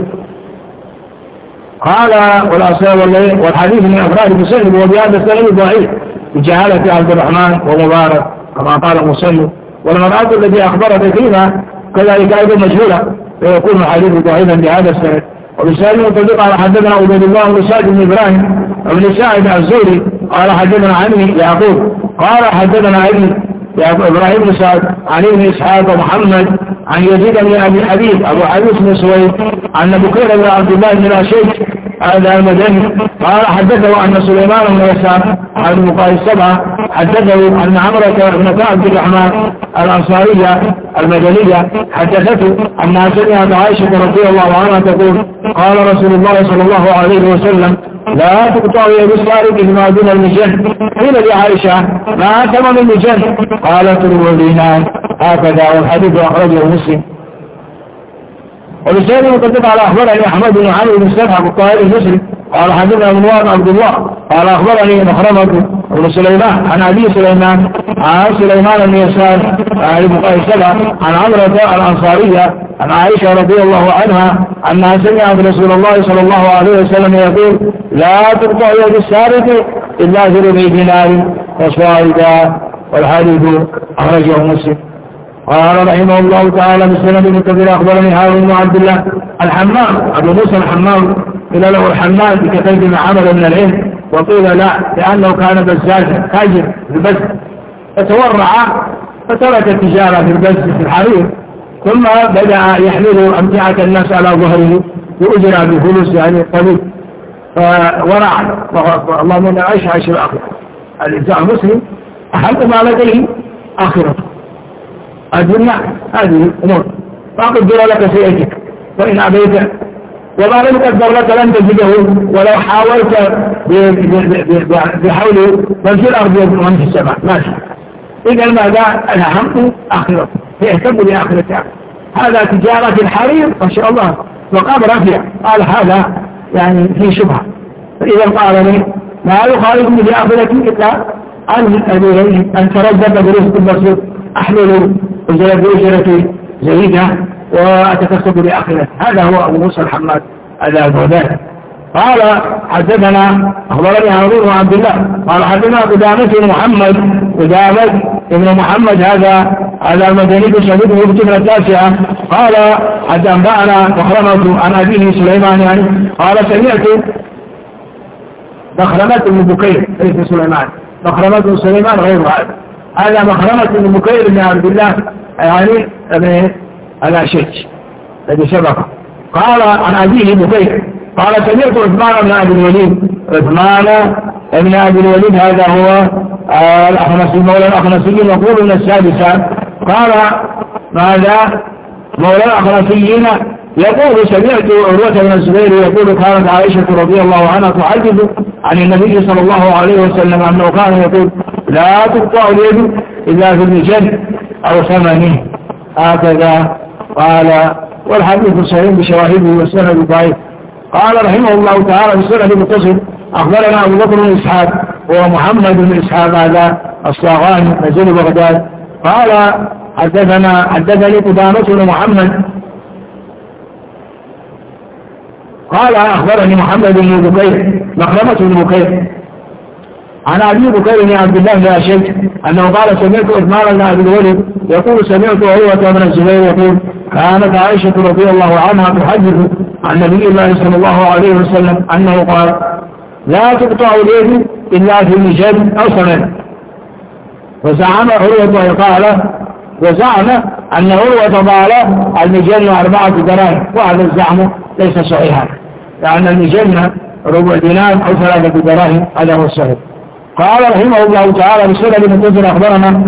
قال والحديث من أفراد مسلم وبهذا السند ضعيف بجهالة عبد الرحمن ومبارك كما قال مسلم، والمرأة التي أخبرت فيها كذلك أيضا مجهولة فيكون الحديث ضعيفا بهذا السند. وبسالم متفق على حدثنا عبيد الله بن سعد بن إبراهيم بن سعد الزهري قال حدثنا عني يعقوب قال حدثنا ابن إبراهيم بن سعد عن ابن إسحاق ومحمد عن يزيد بن أبي حبيب أبو حبيب بن سويد عن بكير بن عبد الله بن الأشيك هذا المدني قال حدثه أن سليمان بن يسار عن المقاي السبعة حدثه أن عمرة بن عبد الرحمن الأنصارية المدنية حدثته أنها سمعت عائشة رضي الله عنها تقول قال رسول الله صلى الله عليه وسلم لا تقطع يد السارق بما دون المجن. قيل لعائشة ما ثمن المجن؟ قالت ربع دينار. هكذا والحديث أخرجه مسلم. وبالسيد المقدم على أخبرني أحمد بن علي بن سبحة الطائر المصري قال حدثنا عنوان عبد الله قال أخبرني مخرمة بن سليمان عن أبي سليمان عن سليمان بن يسار عن المقيسلة عن عمرة الأنصارية عن عائشة رضي الله عنها أنها سمعت رسول الله صلى الله عليه وسلم يقول لا تقطع يد السارق إلا في ربع دينار وصاعدا. والحديث أخرجه مسلم. قال رحمه الله تعالى بالسند بن كثير أخبرني هارون بن عبد الله الحمام أبو موسى الحمام قيل له الحمام بكثير ما عمل من العلم وقيل لا لأنه كان بزازا تاجر في البز فتورع فترك التجارة في البز في الحرير ثم بدأ يحمل أمتعة الناس على ظهره وأجرى بفلوس يعني قليل فورع اللهم لا عيش الآخرة. الإنسان المسلم أحب ما لديه آخرته. الدنيا هذه أمور فأقدر لك سيئتك وإن أبيت وما لم يقدر لك لن تجده ولو حاولت بحول من في الأرض ومن في السماء ماشي. إذا ماذا الأهم آخرته فيهتم بآخرته. هذا تجارة الحرير ما شاء الله وقام رفيع قال هذا يعني في شبهة. فإذا قال لي ما يخالفني بآخرتي إلا أن ترزق برزق البسيط أحمل بأجرة زهيدة وأتكسب بآخرة. هذا هو أبو موسى الحماد البغدادي. قال حدثنا أخبرني هارون بن عبد الله قال حدثنا قدامة بن محمد هذا المدني شهيد يكتب التاسعة قال حتى أنبأنا مخرمة عن أبيه سليمان يعني قال سمعت مخرمة بن بكير ليس سليمان مخرمة بن سليمان غير هذا مخرمة بن بكير بن عبد الله يعني الأشج الذي سبق. قال عن أبيه بكير قال سمعت عثمان بن أبي الوليد. عثمان بن أبي الوليد هذا هو الأخنسي مولى الأخنسيين يقول من السادسة. قال ماذا مولى الأخنسيين يقول سمعت عروة بن الزبير يقول كانت عائشة رضي الله عنها تحدث عن النبي صلى الله عليه وسلم أنه كان يقول لا تقطع اليد إلا في المجن أو ثمنه. هكذا قال والحديث صحيح بشواهده والسند ضعيف. قال رحمه الله تعالى بسنة المتصل أخبرنا أبو بكر بن إسحاق هو محمد بن إسحاق هذا الصاغاني نزيل بغداد قال حدثني قدامة بن محمد قال أخبرني محمد بن بكير مخرمة بن بكير عن أبي بكير بن عبد الله بن أشج أنه قال سمعت عثمان بن أبي الوليد يقول سمعت عروة بن الزبير يقول كانت عائشة رضي الله عنها تحدث عن نبي الله صلى الله عليه وسلم أنه قال لا تقطع اليد إلا في المجن أو ثمن. وزعم عروة أن عروة قال المجن 4 دراهم وهذا الزعم ليس صحيحا لأن المجن ربع دينار أو 3 دراهم هذا هو الصحيح. قال رحمه الله تعالى بسنة بن كثير أخبرنا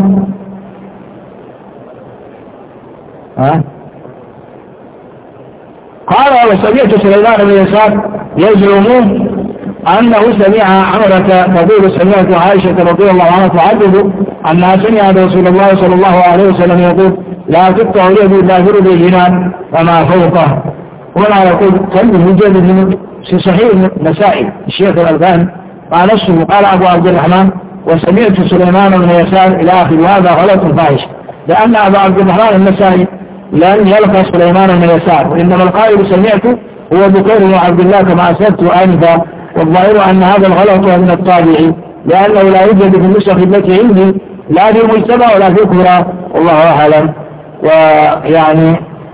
قال وسمعت سليمان بن يسار يزعمون أنه سمع عمرة تقول سمعت عائشة رضي الله عنها تحدث أنها سمعت رسول الله صلى الله عليه وسلم يقول لا تقطع اليد إلا في ربع دينار وما فوقه. هنا يقول كلمة مجدد في صحيح مسائل الشيخ الألباني قال نفسه قال أبو عبد الرحمن وسمعت سليمان بن يسار إلى آخر وهذا غلط فاحش لأن أبو عبد الرحمن النسائي لن يلقى سليمان بن يسار وإنما القائل سمعته هو بكير بن عبد الله كما أسلت آنفا والظاهر أن هذا الغلط من الطابعي لأنه لا يوجد في النسخ التي عندي لا في المجتمع ولا في الكبرى والله أعلم. ويعني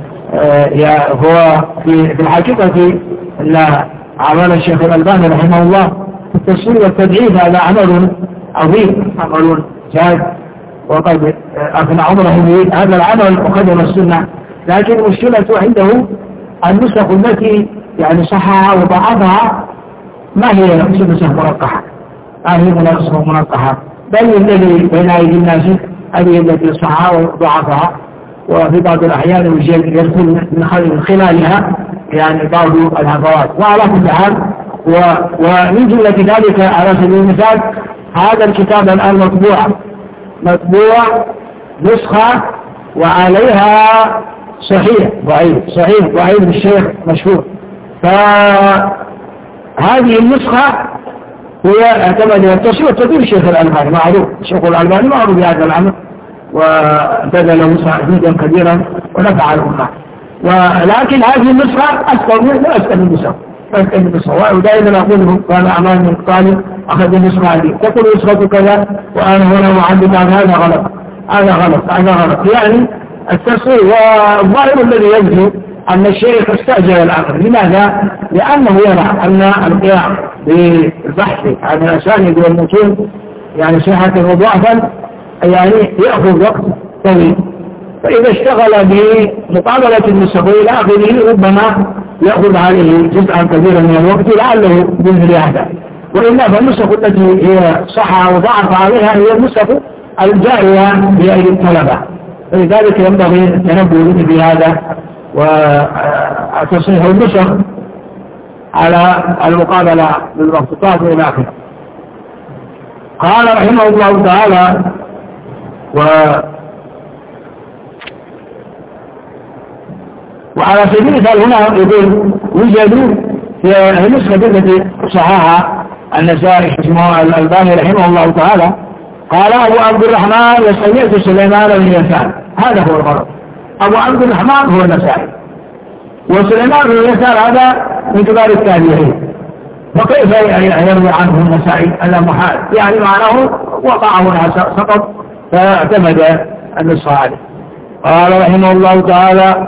هو في الحقيقة أن عمل الشيخ الألباني رحمه الله التفسير والتدعيف هذا عمل عظيم عمل جاد وقد أثنى عمره به هذا العمل وقدم السنة. لكن المشكلة عنده النسخ التي يعني صحها وضعفها ما هي نسخ مرقحة ما هي نسخ مرقحة بل الذي بين أيدي الناس هذه التي صحها وضعفها وفي بعض الأحيان يدخل من خلالها يعني بعض الهفوات. وعلى كل حال ومن جملة ذلك على سبيل المثال هذا الكتاب الآن مطبوع نسخة وعليها صحيح ضعيف للشيخ مشهور. فهذه النسخة هي اعتمد التصوير تدير الشيخ الألباني معروف، الشيخ الألباني معروف بهذا العمل وبذل مساعدة كبيرا ونفع الأمة. ولكن هذه النسخة أسكن النسخة ودائما أقول كان أعمال من طالب أخذ النسخة هذه تقول نسخة كذا وأنا هنا معدد عن هذا غلط يعني التصوير. والظاهر الذي يبدو أن الشيخ استأجل الأمر. لماذا؟ لأنه يرى أن القيام بالبحث عن الأسانيد والمتون يعني صحة وضعفا يعني يأخذ وقت طويل، فإذا اشتغل بمقابلة النسخ إلى آخره ربما يأخذ عليه جزءا كبيرا من الوقت لعله بمثل هذا. وإلا فالنسخ التي هي صح وضعف عليها هي النسخ الجارية بأيدي الطلبة، فلذلك ينبغي التنبه بهذا وتصحيح النسخ على المقابلة بالمخطوطات إلى آخره. قال رحمه الله تعالى وعلى سبيل المثال هنا يقول وجدوا في النسخة التي صححها النسائي رحمه الألباني رحمه الله تعالى قال أبو عبد الرحمن وسمعت سليمان بن يسار. هذا هو الغرض، أبو عبد الرحمن هو النسائي وسليمان بن يسار هذا من كبار التابعين، فكيف يروي عنه النسائي؟ هذا محال، يعني معناه وقع هنا سقط فاعتمد النسخة عليه. قال رحمه الله تعالى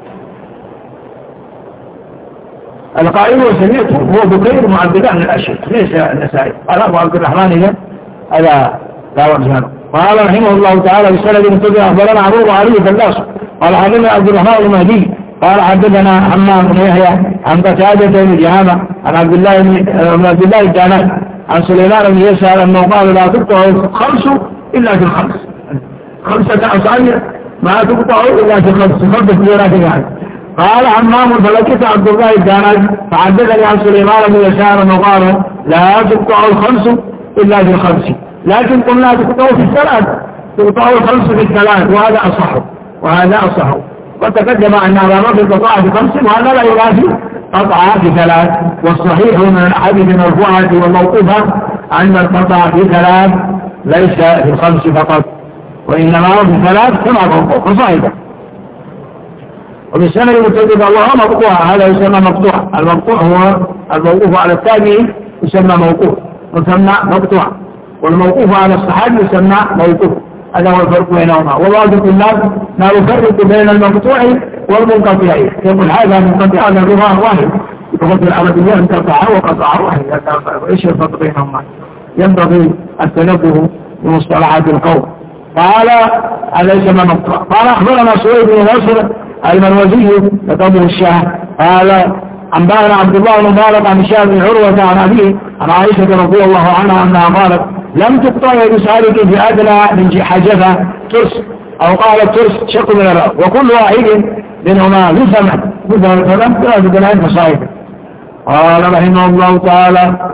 القائل وسمعته هو بكير مع عبد الله بن الأشهر ليس النسائي. قال أبو عبد الرحمن إذا هذا لا وجهه. قال رحمه الله تعالى بسند متبع أخبرنا عمرو علي فلاس قال حدثنا عبد الرحمن المهدي قال حدثنا حمام بن يحيى عن قتادة بن جهامة عن عبد الله الدانات عن سليمان بن يسار أنه قال لا تقطع الخمس إلا في الخمس، 5 أصابع ما تقطع إلا في خمس كبيرات يعني. قال حمام فلقيت عبد الله الدانات فحدثني عن سليمان بن يسار أنه قال لا تقطع الخمس إلا في الخمس، لكن قلنا تقطع في الثلاث، تقطع الخمس في الثلاث وهذا أصح وتقدم أن هذا الرجل قطع في 5 وهذا لا ينافي قطع في 3. والصحيح من الأحاديث المرفوعة والموقوفة أن القطع في 3 ليس في 5 فقط وإنما في 3 كما موقوف صحيحة. وبالسنة المتجد الله مقطوع هذا يسمى مقطوع. المقطوع هو الموقوف على التابعي يسمى موقوف مقطوع، والموقوف على الصحابي يسمى موقوف. هذا هو الفرق بينهما. وبعض الطلاب ما يفرق بين المقطوع والمنقطع، يقول هذا منقطع هذا اللغة واحد، اللغة العربية انقطع وقطع واحد. ايش الفرق بينهما؟ ينبغي التنبه بمصطلحات القول. قال هذا يسمى مقطوع. قال أخبرنا سويد بن نصر المروزي لقبه الشاه قال أنبأنا عبد الله بن مبارك عن هشام بن عروة عن أبيه عن عائشة رضي الله عنها أنها قالت لم تقطع يد سارق في أدنى من حجفة ترس أو قالت ترس شق من الرأس وكل واحد منهما ذو ثمن 3 دنانير فصاعدا. قال رحمه الله تعالى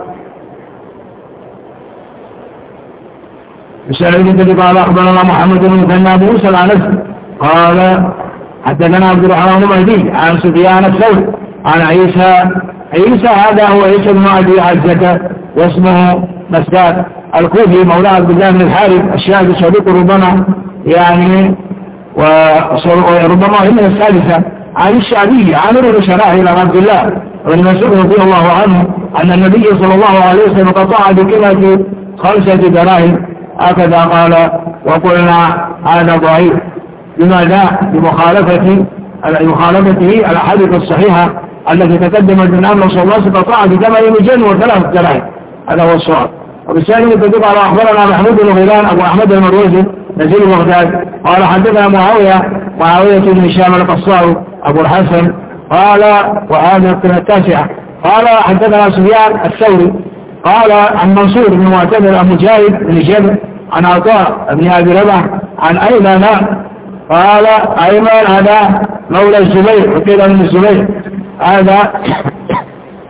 بسعيد الذي قال أخبرنا محمد بن مثنى موسى العنزي قال حدثنا عبد الرحمن المهدي عن سفيان الثوري عن عيسى هذا هو عيسى بن أبي عزة واسمه مسداد الكوفي مولى عبد الله بن الحارث الشاذ صديق ربما يعني وربما من الثالثة عن الشعبي عامر بن شراحيل عن عبد الله بن مسعود رضي الله عنه أن النبي صلى الله عليه وسلم قطع بكلمة 5 دراهم هكذا قال. وقلنا هذا ضعيف. لماذا؟ بمخالفته الأحاديث الصحيحة التي تقدمت من أمر صلى الله عليه وسلم قطع ب8 203 دراهم. هذا هو الصواب. وبالتالي يتدق على أخبرنا محمود بن غيلان أبو أحمد المروزي نزيل بغداد قال حدثنا معاوية بن هشام القصار أبو الحسن قال وهذه القناة 9 قال حدثنا سفيان الثوري قال عن منصور بن معتمر أبو مجاهد بن جبر عن عطاء بن أبي رباح عن أيمن قال أيمن هذا مولى الزبير وقيل من الزبير هذا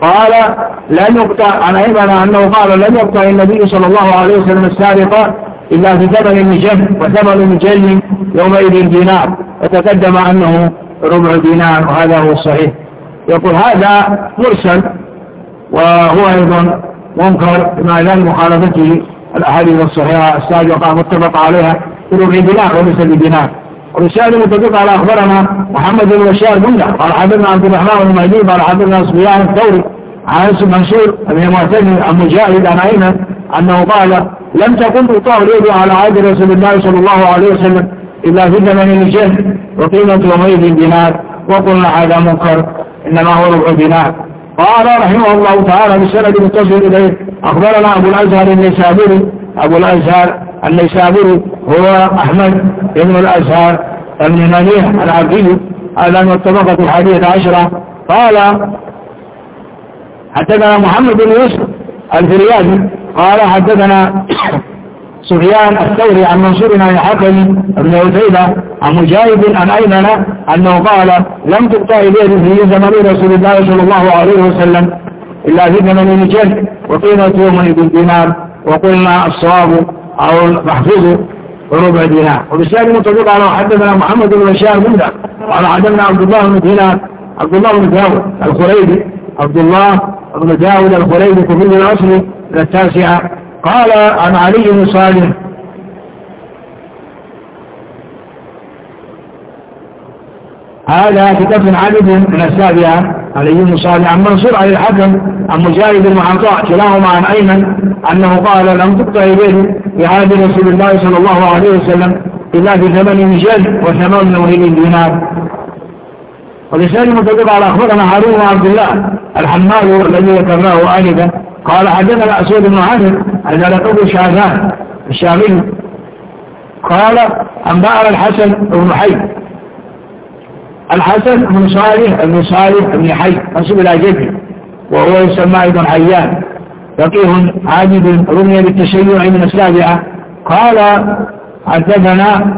قال لن يقطع عن أيمن أنه قال لن يقطع النبي صلى الله عليه وسلم السارق إلا في ثمن المجن، وثمن المجن يومئذ دينار، وتقدم أنه ربع دينار، وهذا هو الصحيح. يقول هذا مرسل، وهو أيضا منكر بما لا مخالفته الأحاديث الصحيحة السابقة متفق عليها في ربع دينار وليس بدينار. ورسالة متفق على أخبرنا محمد بن بشار بن قال حدثنا عبد الرحمن بن مهدي قال حدثنا سفيان الثوري عن منصور بن معتمر عن مجاهد عن أيمن أنه قال لم تكن تطاع اليد على عهد رسول الله صلى الله عليه وسلم إلا في ثمن الجن وقيمة يومئذ دينار، وقلنا هذا منكر إنما هو ربع دينار. قال رحمه الله تعالى بسند متصل إليه أخبرنا أبو الأزهر النيسابوري، أبو الأزهر النيسابوري هو أحمد بن الأزهر بن منيع العبدي، هذا من الطبقة 11. قال حدثنا محمد بن يوسف الفريابي قال حدثنا سفيان الثوري عن منصور عن الحكم بن عتيبة عن مجاهد عن أيمن أنه قال لم تقطع اليد في زمن رسول الله صلى الله عليه وسلم إلا في ثمن المجن وقيمة يومئذ دينار، وقلنا الصواب أو المحفوظ ربع دينار. وبالسالي متفق على حدثنا محمد بن بشار بن قال حدثنا عبد الله بن دينار عبد الله بن داود الخريبي عبد الله بن داود الخريبي كفر الأصل 9. قال عن علي بن صالح هذا كتاب عدد من 7 علي بن صالح عن منصور عن الحكم عن مجاهد بن عطاء كلاهما عن أيمن أنه قال لم تقطع اليد في عهد رسول الله صلى الله عليه وسلم إلا في ثمن مجن وثمن يومئذ دينار. ولسان متفق على أخبرنا هارون بن عبد الله الحمال الذي ذكرناه آنفا قال حدثنا أسود بن عامر عن لقب شعبان الشامي قال أنبأنا الحسن بن حي الحسن بن صالح بن حي منسوب إلى جده، وهو يسمى أيضا حيان، فقيه عابد رمي بالتشيع من 7. قال حدثنا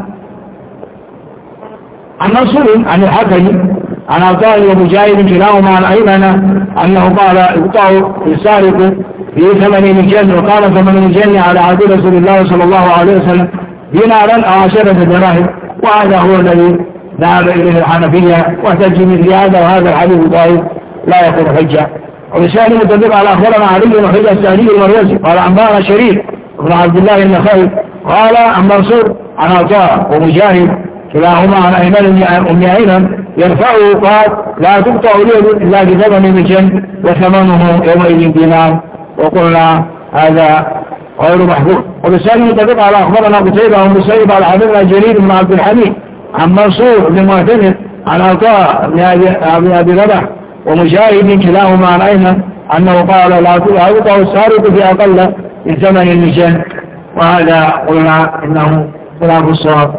عن منصور عن الحكم عن عطاء ومجاهد كلاهما عن أيمن أنه قال اقطعوا السارق في ثمن الجن، وقال ثمن الجن على عهد رسول الله صلى الله عليه وسلم دينارا أو 10 دراهم، وهذا هو الذي ذهب إليه الحنفية واحتج مثل هذا، وهذا الحديث ضعيف لا يكون حجة. وبسالي متفق على أخبرنا علي بن حجة السهلي المروزي قال أنبأنا شريف بن عبد الله النخعي قال عن منصور عن عطاء ومجاهد كلاهما عن أيمن أم أيمن يرفعه قال لا تقطع اليد إلا بثمن المجن وثمنه يومئذ دينار، وقلنا هذا غير محفوظ. وبسالي متفق على أخبرنا قتيبة بن سعيد على حدثنا جرير بن عبد الحميد عن منصور بن معتمر عن عطاء بن أبي رباح ومجاهد كلاهما عن أيمن أنه قال لا تقطع السارق في أقل من ثمن المجن، وهذا قلنا إنه خلاف الصواب.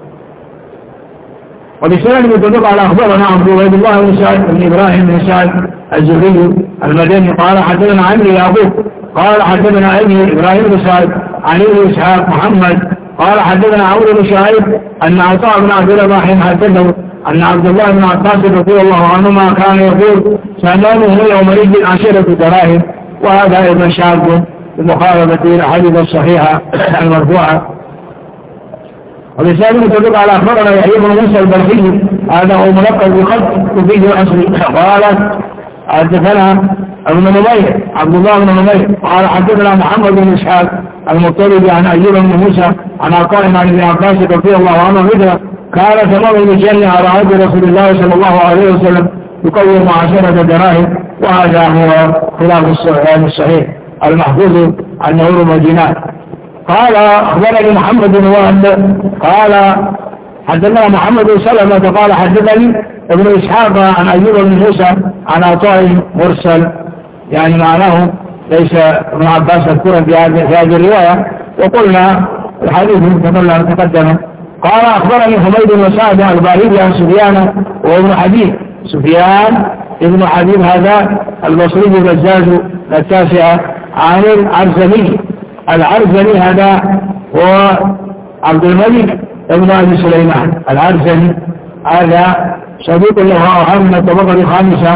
وبسند متفق على أخبرنا عبد الله بن سعد بن إبراهيم بن سعد الزهري المدني قال حدثنا عمرو يعقوب قال حدثنا ابن إبراهيم بن سعد عن ابن إسحاق محمد قال حدثنا عمرو بن شعيب أن عطاء بن عبد الله حدثه أن عبد الله بن عباس رضي الله عنهما كان يقول ثمنه يومئذ 10 دراهم، وهذا أيضا شاذ بمخالفة الأحاديث الصحيحة المرفوعة. ولسان متفق على أخبرنا يحيى بن موسى البلخي هذا هو ملقب بخط كوفي الأصلي قال حدثنا ابن نمير عبد الله بن نمير قال حدثنا محمد بن إسحاق المطلب عن أيوب بن موسى عن عطاء عن ابن عباس رضي الله عنه مثله كان ثمن الجن على عهد رسول الله صلى الله عليه وسلم يقوم 10 دراهم، وهذا هو خلاف الصحيح المحفوظ عن ربع دينار. قال أخبرني محمد بن وهب قال حدثنا محمد بن سلمة قال حدثني ابن إسحاق عن أيوب بن موسى عن عطاء مرسل، يعني معناه ليس ابن عباس مذكورا في هذه الرواية، وقلنا الحديث تقدم. قال أخبرني حميد بن سعد الباهلي عن سفيان وابن حبيب سفيان ابن حبيب هذا البصري البزاز 9 عن العرزني هذا هو عبد الملك ابن أبي سليمان العرزني، هذا صديق له أهم من الطبقة 5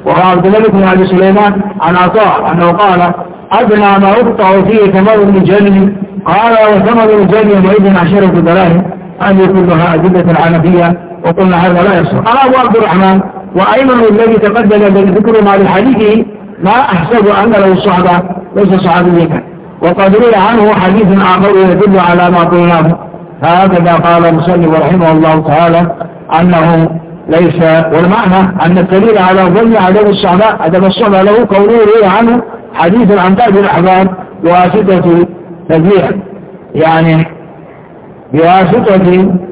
وقال عبد الملك بن أبي سليمان عن عطاء أنه قال أدنى ما يقطع فيه ثمر الجن، قال وثمر الجن يومئذ 10 دراهم، هذه كلها أدلة عنفية، وقلنا هذا لا يصح. قال أبو عبد الرحمن وأيمن الذي تقدم بالذكر مع الحديث ما أحسب أن له الصحبة ليس صحابيا، وقد روي عنه حديث آخر يدل على ما قلناه. هكذا قال المصنف رحمه الله تعالى أنه ليس، والمعنى أن الدليل على ظن عدم الصحبة له قوله روي عنه حديث عن تاج الأحباب بواسطة تبليغ، يعني بواسطة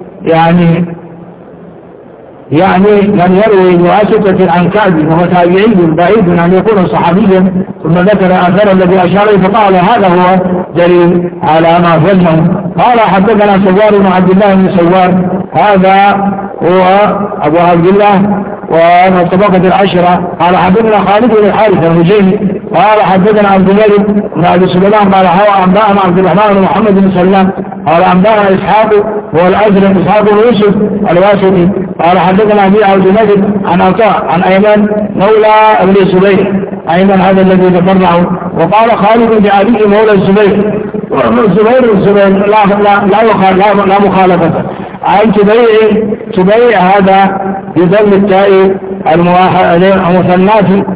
يعني لم يروي بواسطة عن كعب وهو تابعي بعيد أن يكون صحابيا، ثم ذكر الأثر الذي أشار إليه فقال هذا هو دليل على ما ظنه. قال حدثنا سوار بن عبد الله بن سوار، هذا هو أبو عبد الله ومن طبقة 10. قال حدثنا خالد بن الحارث الهجيمي قال حدثنا عبد الملك بن أبي سليمان قال حوى أنباءنا عبد الرحمن بن محمد بن سلام قال أنباءنا إسحاق هو الأزرق إسحاق بن يوسف الواسطي قال حدثنا أبي عبد الملك عن عطاء عن أيمن مولى ابن الزبير، أيمن هذا الذي ذكرناه. وقال خالد بن أبي مولى الزبير، الزبير لا مخالفة عن تبيع هذا بذل التاء المثنات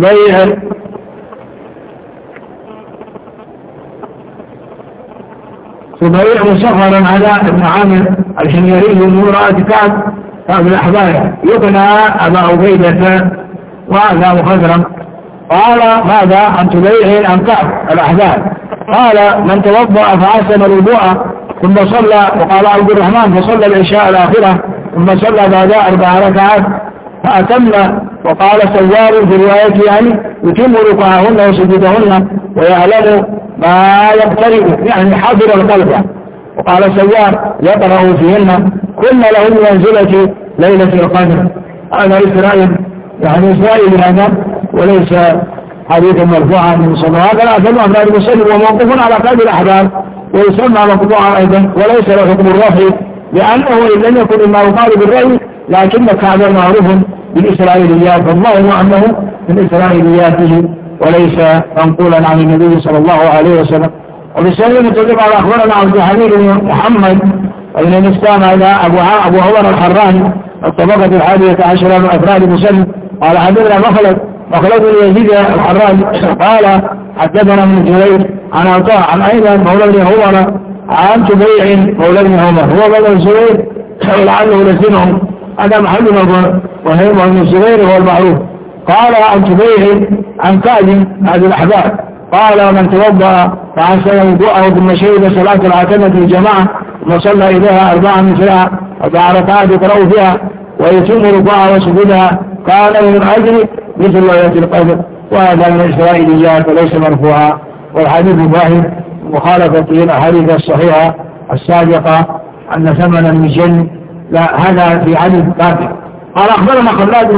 تبيع مسخرا على ابن عامر الحميري من امرأة كعب الأحبار يقنى أبا عبيدة وهذا مخزرا. قال ماذا عن تبيع عن كعب الأحبار قال من توضأ فحسن الوضوء ثم صلى، وقال عبد الرحمن فصلى العشاء الآخرة ثم صلى بعد 4 ركعات فأتم، وقال سوار في روايته يعني يتم ركوعهن وسجودهن ويعلم ما يقترب يعني حاضر القلب، وقال سوار يقرأ فيهن كل له منزلة ليلة القدر. هذا إسرائيل يعني إسرائيل هذا وليس حديثا مرفوعا من صلى الله عليه وسلم. هذا المسلم وموقف على قلب الأحباب ويسمى مقطوعا أيضا وليس له حكم الرفع، لأنه إن لم يكن مما يقال بالرأي لكن كعب معروف بالإسرائيليات، والله أنه من إسرائيلياته وليس منقولا عن النبي صلى الله عليه وسلم. وبالسلم تجب على أخبرنا عبد الحميد بن محمد بن الإسلام هذا أبو عمر الحراني الطبقة 11 من أفراد مسلم قال حدثنا مخلد بن يزيد الحراني قال حدثنا من جرير عن عطاء عن أيمن مولى بن عمر عن تبيع مولى بن عمر هو مولى الزبير ولعله لسنهم هذا محل نظر وهي بن الزبير هو المعروف. قال عن تبيع عن كعب هذه الأحباب قال من توضأ فحسن وضوءه ثم شهد صلاة العتمة الجماعة وصلى إليها 4 مثلها 4 ركعات يقرأ فيها ويتم ركوعها وسجودها كان من أجل مثل ليلة القدر، وهذا من الإسرائيليات وليس مرفوعا. والحديث ظاهر مخالفة الأحاديث الصحيحة السابقة أن ثمن الجن لا، هذا في حديث باطل. قال أخبرنا خلاد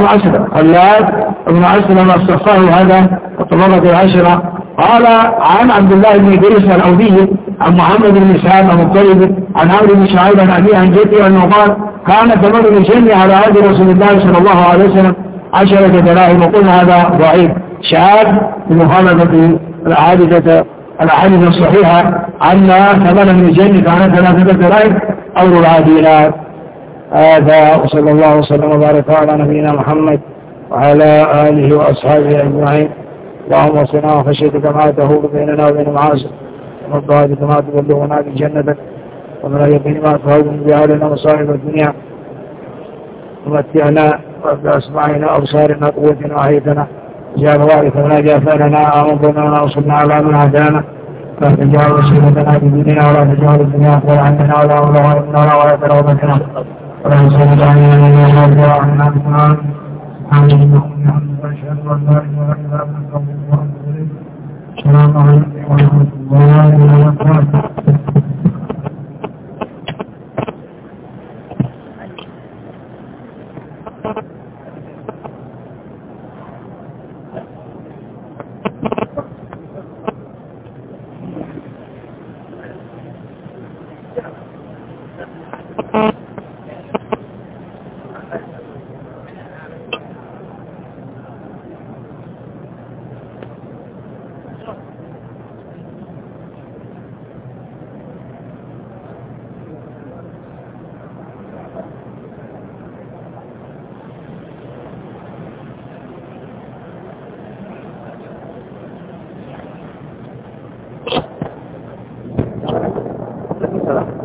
بن أسلم الصفاه هذا الطبقة 10 قال عن عبد الله بن إدريس الأودي عن محمد بن إسحاق المطلب عن عمرو بن شعيب عن أبيه عن جده أنه قال كان ثمن الجن على عهد رسول الله صلى الله عليه وسلم 10 دراهم، وقلنا هذا ضعيف شاذ بمخالفة الأحاديث الصحيحة أن ثمن الجن كان 3 دراهم أو 4 دينار. هذا وصلى الله وسلم وبارك على نبينا محمد وعلى آله وأصحابه أجمعين. اللهم وصلنا وخشيتك ما تهول بيننا وبين معاصيك ومضاعفك ما تبلغنا بجنتك ومن اليقين ما تهون بأهلنا مصائب الدنيا ومتعنا بأسماعنا وأبصارنا قوتنا وحيتنا جعل وارثنا جافلنا آمن بنا وصلنا على من هدانا لا تجعل وسيلتنا بديننا ولا تجعل الدنيا أكبر عندنا ولا أولى منا ولا تروضتنا ولا نسأل علينا من الله وعنا بنا سبحانه وتعالى وأشهد أن لا إله إلا أنت السلام عليكم ورحمة الله وبركاته. الصلاة.